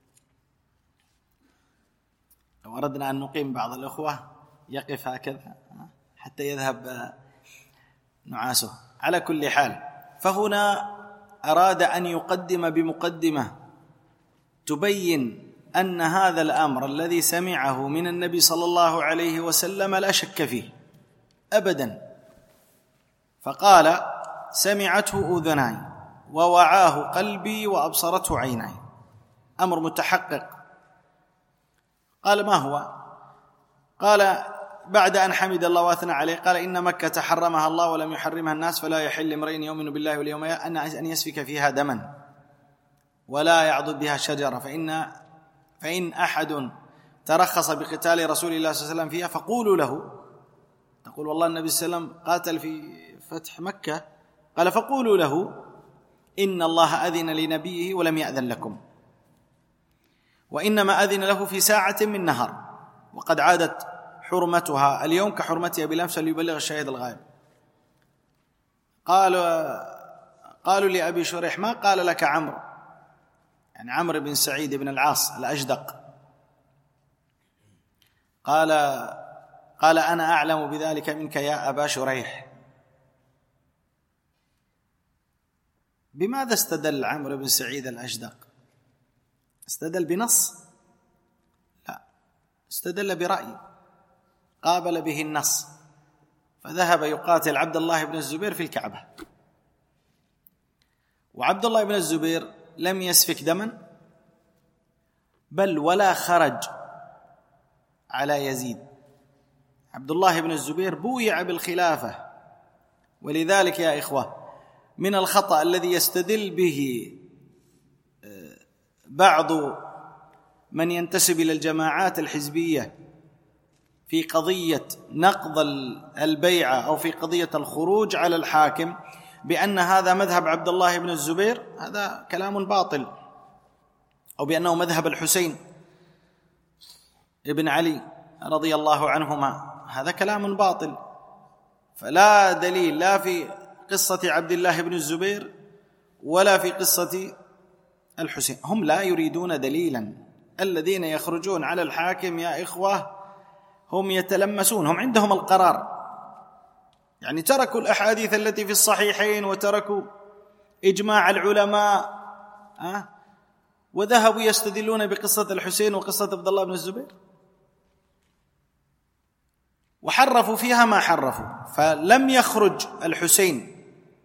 لو أردنا أن نقيم بعض الأخوة يقف هكذا حتى يذهب نعاسه. على كل حال، فهنا أراد أن يقدم بمقدمة تبين أن هذا الأمر الذي سمعه من النبي صلى الله عليه وسلم لا شك فيه أبدا. فقال سمعته أذناي ووعاه قلبي وأبصرته عيناي، أمر متحقق. قال ما هو؟ قال بعد أن حمد الله وأثنى عليه قال إن مكة حرمها الله ولم يحرمها الناس، فلا يحل امرئ يؤمن بالله واليوم أن يسفك فيها دما ولا يعضد بها شجرة، فإن فإن أحد ترخص بقتال رسول الله صلى الله عليه وسلم فيها فقولوا له، تقول والله النبي صلى الله عليه وسلم قاتل في فتح مكة، قال فقولوا له إن الله أذن لنبيه ولم يأذن لكم، وإنما أذن له في ساعة من نهار، وقد عادت حرمتها اليوم كحرمتها بالأمس ليبلغ الشاهد الغائب. قالوا قالوا لأبي شريح ما قال لك عمرو، يعني عمرو بن سعيد بن العاص الأجدق، قال قال أنا أعلم بذلك منك يا أبا شريح. بماذا استدل عمرو بن سعيد الأجدق؟ استدل بنص؟ لا، استدل برأي قابل به النص، فذهب يقاتل عبد الله بن الزبير في الكعبة، وعبد الله بن الزبير لم يسفك دما بل ولا خرج على يزيد. عبد الله بن الزبير بويع بالخلافة، ولذلك يا إخوة من الخطأ الذي يستدل به بعض من ينتسب إلى الجماعات الحزبية في قضية نقض البيعة أو في قضية الخروج على الحاكم بأن هذا مذهب عبد الله بن الزبير، هذا كلام باطل، أو بأنه مذهب الحسين ابن علي رضي الله عنهما، هذا كلام باطل. فلا دليل لا في قصة عبد الله بن الزبير ولا في قصة الحسين، هم لا يريدون دليلا. الذين يخرجون على الحاكم يا إخوة هم يتلمسون، هم عندهم القرار، يعني تركوا الأحاديث التي في الصحيحين وتركوا إجماع العلماء أه؟ وذهبوا يستدلون بقصة الحسين وقصة عبد الله بن الزبير. وحرفوا فيها ما حرفوا، فلم يخرج الحسين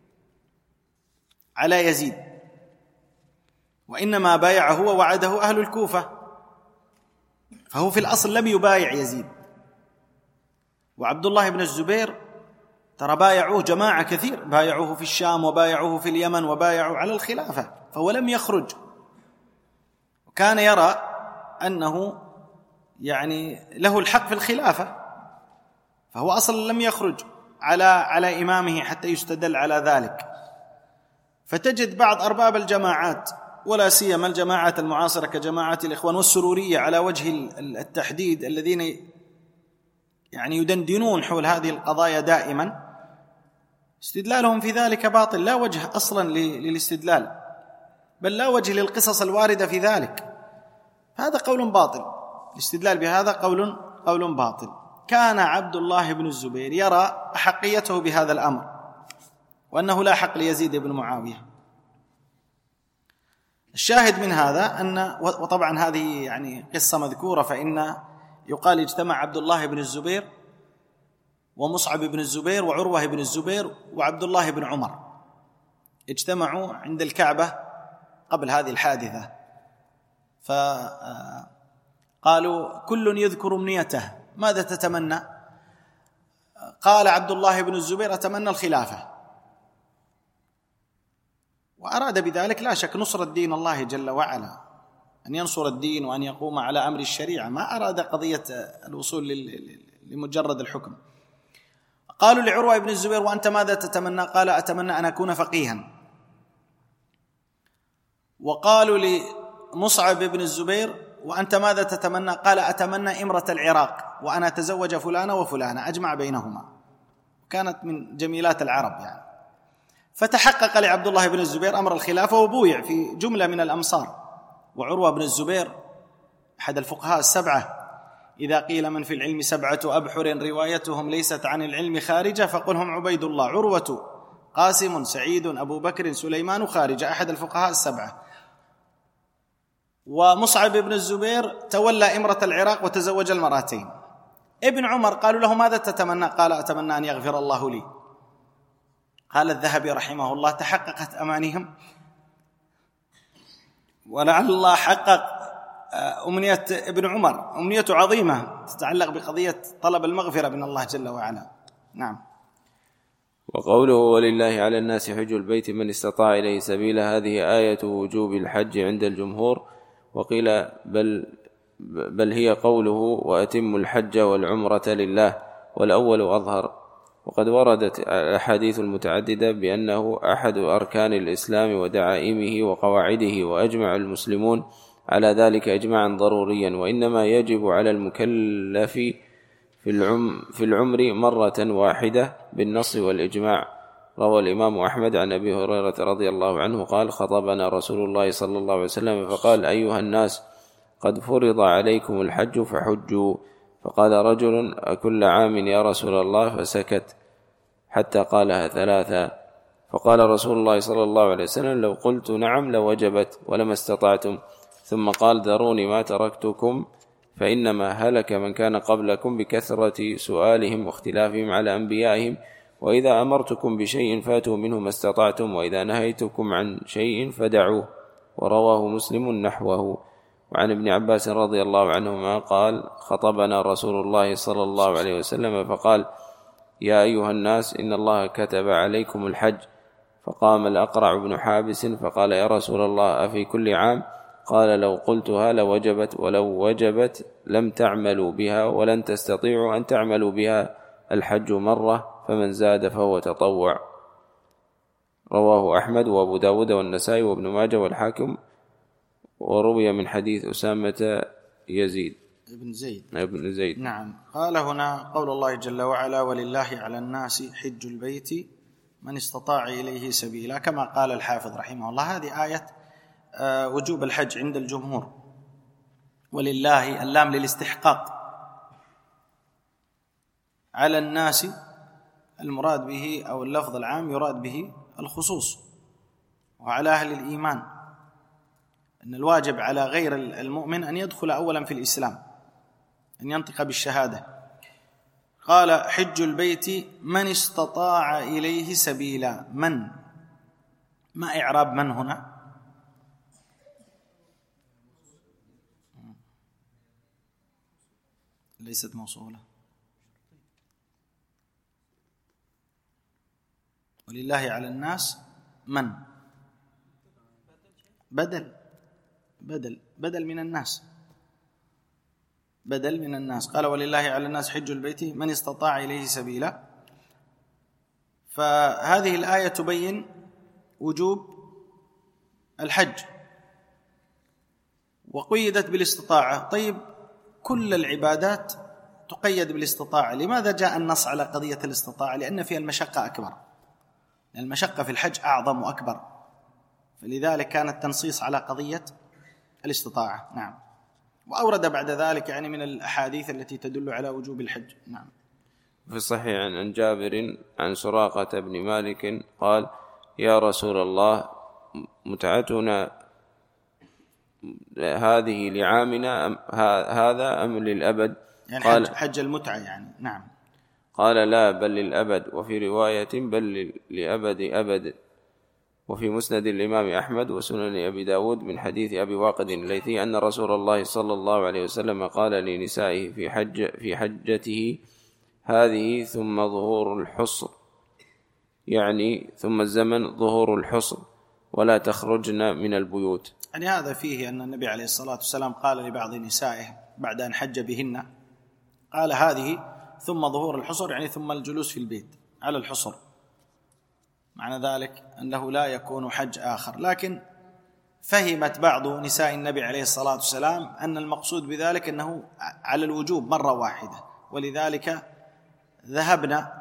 على يزيد، وإنما بايعه ووعده أهل الكوفة، فهو في الأصل لم يبايع يزيد. وعبد الله بن الزبير ترى بايعوه جماعة كثير، بايعوه في الشام وبايعوه في اليمن وبايعوا على الخلافة، فهو لم يخرج، وكان يرى أنه يعني له الحق في الخلافة، فهو أصلا لم يخرج على على إمامه حتى يستدل على ذلك. فتجد بعض أرباب الجماعات ولا سيما الجماعات المعاصرة كجماعات الإخوان والسرورية على وجه التحديد، الذين يعني يدندنون حول هذه القضايا دائما، استدلالهم في ذلك باطل، لا وجه أصلا للاستدلال، بل لا وجه للقصص الواردة في ذلك، هذا قول باطل، الاستدلال بهذا قول قول باطل. كان عبد الله بن الزبير يرى أحقيته بهذا الأمر، وأنه لا حق ليزيد بن معاوية. الشاهد من هذا أن، وطبعا هذه يعني قصة مذكورة، فإن يقال اجتمع عبد الله بن الزبير ومصعب بن الزبير وعروة بن الزبير وعبد الله بن عمر، اجتمعوا عند الكعبة قبل هذه الحادثة، فقالوا كل يذكر أمنيته، ماذا تتمنى؟ قال عبد الله بن الزبير أتمنى الخلافة، وأراد بذلك لا شك نصرة دين الله جل وعلا، أن ينصر الدين وأن يقوم على أمر الشريعة، ما أراد قضية الوصول لمجرد الحكم. قالوا لعروة بن الزبير وأنت ماذا تتمنى؟ قال أتمنى أن أكون فقيها. وقالوا لمصعب بن الزبير وأنت ماذا تتمنى؟ قال أتمنى إمرة العراق وأنا أتزوج فلانة وفلانة، أجمع بينهما، كانت من جميلات العرب يعني. فتحقق لعبد الله بن الزبير أمر الخلافة وبويع في جملة من الأمصار. وعروة بن الزبير أحد الفقهاء السبعة، إذا قيل من في العلم سبعة أبحر روايتهم ليست عن العلم خارجة فقلهم عبيد الله عروة قاسم سعيد أبو بكر سليمان خارجة، أحد الفقهاء السبعة. ومصعب بن الزبير تولى إمرة العراق وتزوج المرأتين. ابن عمر قالوا له ماذا تتمنى؟ قال أتمنى أن يغفر الله لي. قال الذهبي رحمه الله تحققت أمانيهم، ولعل الله حقق أمنية ابن عمر، أمنية عظيمة تتعلق بقضية طلب المغفرة من الله جل وعلا. نعم. وقوله ولله على الناس حج البيت من استطاع إليه سبيلا، هذه آية وجوب الحج عند الجمهور، وقيل بل, بل هي قوله وأتم الحج والعمرة لله، والأول أظهر. وقد وردت الأحاديث المتعددة بأنه أحد أركان الإسلام ودعائمه وقواعده، وأجمع المسلمون على ذلك إجماعا ضروريا، وإنما يجب على المكلف في العم في العمر مرة واحدة بالنص والإجماع. روى الإمام أحمد عن أبي هريرة رضي الله عنه قال خطبنا رسول الله صلى الله عليه وسلم فقال أيها الناس قد فرض عليكم الحج فحجوا. فقال رجل أكل عام يا رسول الله؟ فسكت حتى قالها ثلاثا. فقال رسول الله صلى الله عليه وسلم لو قلت نعم لوجبت ولما استطعتم. ثم قال ذروني ما تركتكم فإنما هلك من كان قبلكم بكثرة سؤالهم واختلافهم على أنبيائهم، وإذا أمرتكم بشيء فاتوا منه ما استطعتم، وإذا نهيتكم عن شيء فدعوه. ورواه مسلم نحوه. وعن ابن عباس رضي الله عنهما قال خطبنا رسول الله صلى الله عليه وسلم فقال يا أيها الناس إن الله كتب عليكم الحج. فقام الأقرع بن حابس فقال يا رسول الله أفي كل عام؟ قال لو قلتها لوجبت، ولو وجبت لم تعملوا بها ولن تستطيعوا أن تعملوا بها، الحج مرة فمن زاد فهو تطوع. رواه أحمد وأبو داود والنسائي وابن ماجه والحاكم. وروي من حديث أسامة يزيد ابن زيد ابن زيد نعم. قال هنا قول الله جل وعلا ولله على الناس حج البيت من استطاع إليه سبيلا، كما قال الحافظ رحمه الله هذه آية وجوب الحج عند الجمهور. ولله اللام للاستحقاق، على الناس المراد به أو اللفظ العام يراد به الخصوص، وعلى أهل الإيمان أن الواجب على غير المؤمن أن يدخل أولا في الإسلام، أن ينطق بالشهادة. قال حج البيت من استطاع إليه سبيلا. من، ما إعراب من هنا؟ ليست موصولة. ولله على الناس من، بدل بدل بدل من الناس، بدل من الناس. قال ولله على الناس حج البيت من استطاع إليه سبيلا. فهذه الآية تبين وجوب الحج وقيدت بالاستطاعة. طيب كل العبادات تقيد بالاستطاعة، لماذا جاء النص على قضية الاستطاعة؟ لأن فيها المشقة أكبر، المشقة في الحج أعظم وأكبر، فلذلك كان التنصيص على قضية الاستطاعة. نعم. وأورد بعد ذلك يعني من الأحاديث التي تدل على وجوب الحج. نعم. في الصحيح عن جابر عن سراقة بن مالك قال يا رسول الله متعتنا هذه لعامنا أم هذا أم للأبد؟ يعني قال حج, حج المتعة يعني. نعم. قال لا بل للأبد، وفي رواية بل لأبد أبد. وفي مسند الإمام أحمد وسنن أبي داود من حديث أبي واقد الليثي أن رسول الله صلى الله عليه وسلم قال لنسائه في حج في حجته هذه ثم ظهور الحصر، يعني ثم الزمن ظهور الحصر، ولا تخرجن من البيوت. يعني هذا فيه أن النبي عليه الصلاة والسلام قال لبعض نسائه بعد أن حج بهن، قال هذه ثم ظهور الحصر، يعني ثم الجلوس في البيت على الحصر، معنى ذلك أنه لا يكون حج آخر. لكن فهمت بعض نساء النبي عليه الصلاة والسلام أن المقصود بذلك أنه على الوجوب مرة واحدة، ولذلك ذهبنا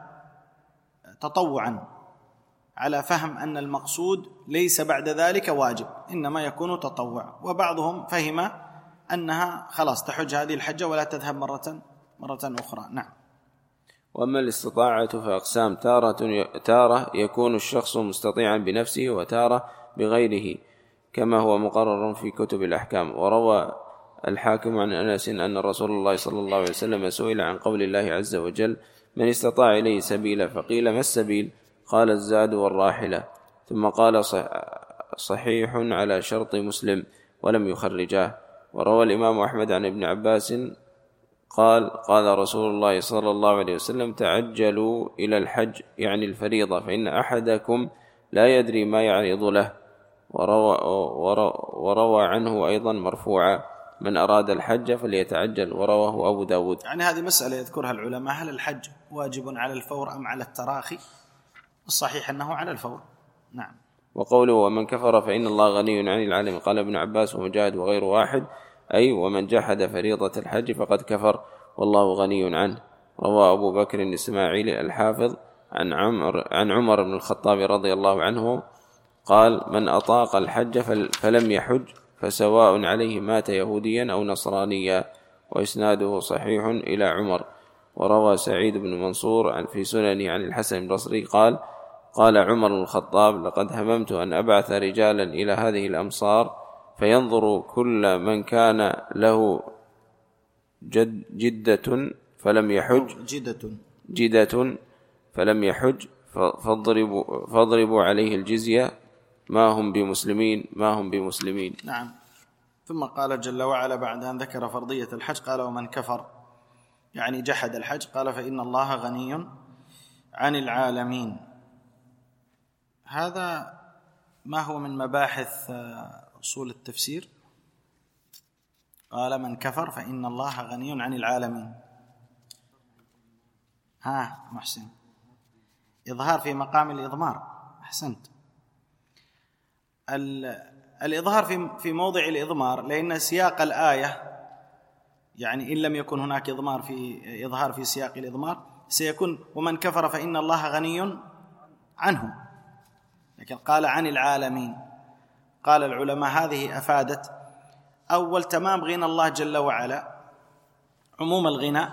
تطوعا على فهم أن المقصود ليس بعد ذلك واجب، إنما يكون تطوع. وبعضهم فهم أنها خلاص تحج هذه الحجة ولا تذهب مرة مرة أخرى. نعم. وأما الاستطاعة فأقسام، تارة تارة يكون الشخص مستطيعا بنفسه وتارة بغيره كما هو مقرر في كتب الأحكام. وروى الحاكم عن أنس أن رسول الله صلى الله عليه وسلم سئل عن قول الله عز وجل من استطاع إليه سبيلا، فقيل ما السبيل؟ قال الزاد والراحلة، ثم قال صحيح على شرط مسلم ولم يخرجاه. وروى الإمام أحمد عن ابن عباس قال قال رسول الله صلى الله عليه وسلم تعجلوا إلى الحج، يعني الفريضة، فإن أحدكم لا يدري ما يعرض له. وروى, وروى, وروى عنه أيضا مرفوعا من أراد الحج فليتعجل، ورواه أبو داود. يعني هذه مسألة يذكرها العلماء، هل الحج واجب على الفور أم على التراخي؟ الصحيح أنه على الفور. نعم. وقوله ومن كفر فإن الله غني عن العالم، قال ابن عباس ومجاهد وغير واحد، أي ومن جحد فريضة الحج فقد كفر والله غني عنه. روى أبو بكر الإسماعيلي الحافظ عن عمر, عن عمر بن الخطاب رضي الله عنه قال من أطاق الحج فلم يحج فسواء عليه مات يهوديا أو نصرانيا، وإسناده صحيح إلى عمر. وروى سعيد بن منصور في سننه عن الحسن البصري قال قال عمر بن الخطاب لقد هممت أن أبعث رجالا إلى هذه الأمصار فينظر كل من كان له جد جدة فلم يحج جدة جدة فلم يحج فاضربوا, فاضربوا عليه الجزية ما هم بمسلمين ما هم بمسلمين. نعم. ثم قال جل وعلا بعد أن ذكر فرضية الحج قال ومن كفر يعني جحد الحج قال فإن الله غني عن العالمين. هذا ما هو من مباحث أصول التفسير. قال من كفر فإن الله غني عن العالمين. ها محسن، إظهار في مقام الإضمار. أحسنت. الإظهار في في موضع الإضمار، لأن سياق الآية يعني إن لم يكن هناك إضمار في إظهار في سياق الإضمار سيكون ومن كفر فإن الله غني عنه، لكن قال عن العالمين. قال العلماء هذه أفادت أول تمام غنى الله جل وعلا، عموم الغنى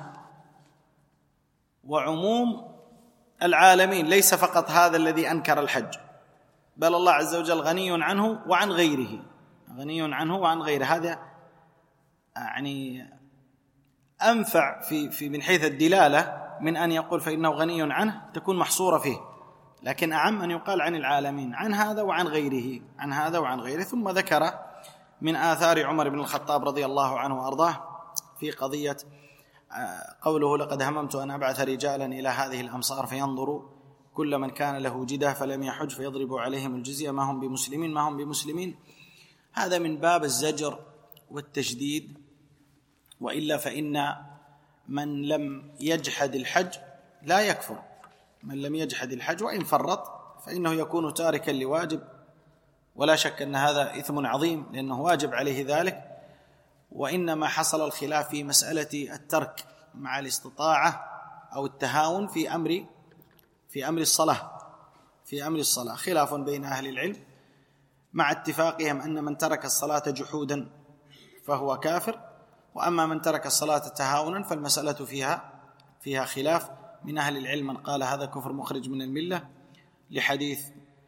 وعموم العالمين، ليس فقط هذا الذي أنكر الحج، بل الله عز وجل غني عنه وعن غيره، غني عنه وعن غيره. هذا يعني أنفع في في من حيث الدلالة من أن يقول فإنه غني عنه تكون محصورة فيه، لكن أعم أن يقال عن العالمين، عن هذا وعن غيره، عن هذا وعن غيره. ثم ذكر من آثار عمر بن الخطاب رضي الله عنه وأرضاه في قضية قوله لقد هممت أن أبعث رجالا إلى هذه الأمصار فينظروا كل من كان له جدة فلم يحج فيضربوا عليهم الجزية ما هم بمسلمين ما هم بمسلمين. هذا من باب الزجر والتشديد، وإلا فإن من لم يجحد الحج لا يكفر، من لم يجحد الحج وإن فرط فإنه يكون تاركا لواجب، ولا شك أن هذا إثم عظيم لأنه واجب عليه ذلك. وإنما حصل الخلاف في مسألة الترك مع الاستطاعة أو التهاون في أمر في أمر الصلاة في أمر الصلاة خلاف بين أهل العلم، مع اتفاقهم أن من ترك الصلاة جحودا فهو كافر، وأما من ترك الصلاة تهاونا فالمسألة فيها فيها خلاف. من أهل العلم من قال هذا كفر مخرج من الملة لحديث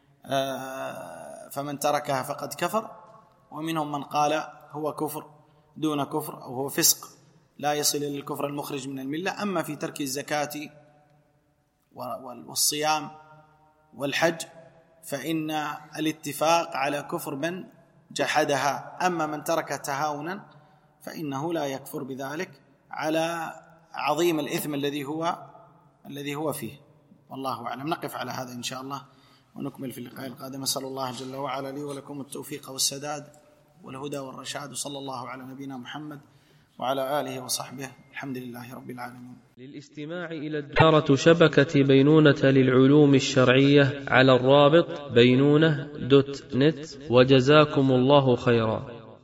فمن تركها فقد كفر، ومنهم من قال هو كفر دون كفر أو هو فسق لا يصل إلى الكفر المخرج من الملة. أما في ترك الزكاة والصيام والحج فإن الاتفاق على كفر من جحدها، أما من ترك تهاونا فإنه لا يكفر بذلك على عظيم الإثم الذي هو الذي هو فيه. والله أعلم. نقف على هذا إن شاء الله ونكمل في اللقاء القادم. أسأل الله جل وعلا لي ولكم التوفيق والسداد والهدى والرشاد، وصلى الله على نبينا محمد وعلى آله وصحبه. الحمد لله رب العالمين. للاستماع إلى إدارة شبكة بينونة للعلوم الشرعية على الرابط بينونة دوت نت. وجزاكم الله خيرا.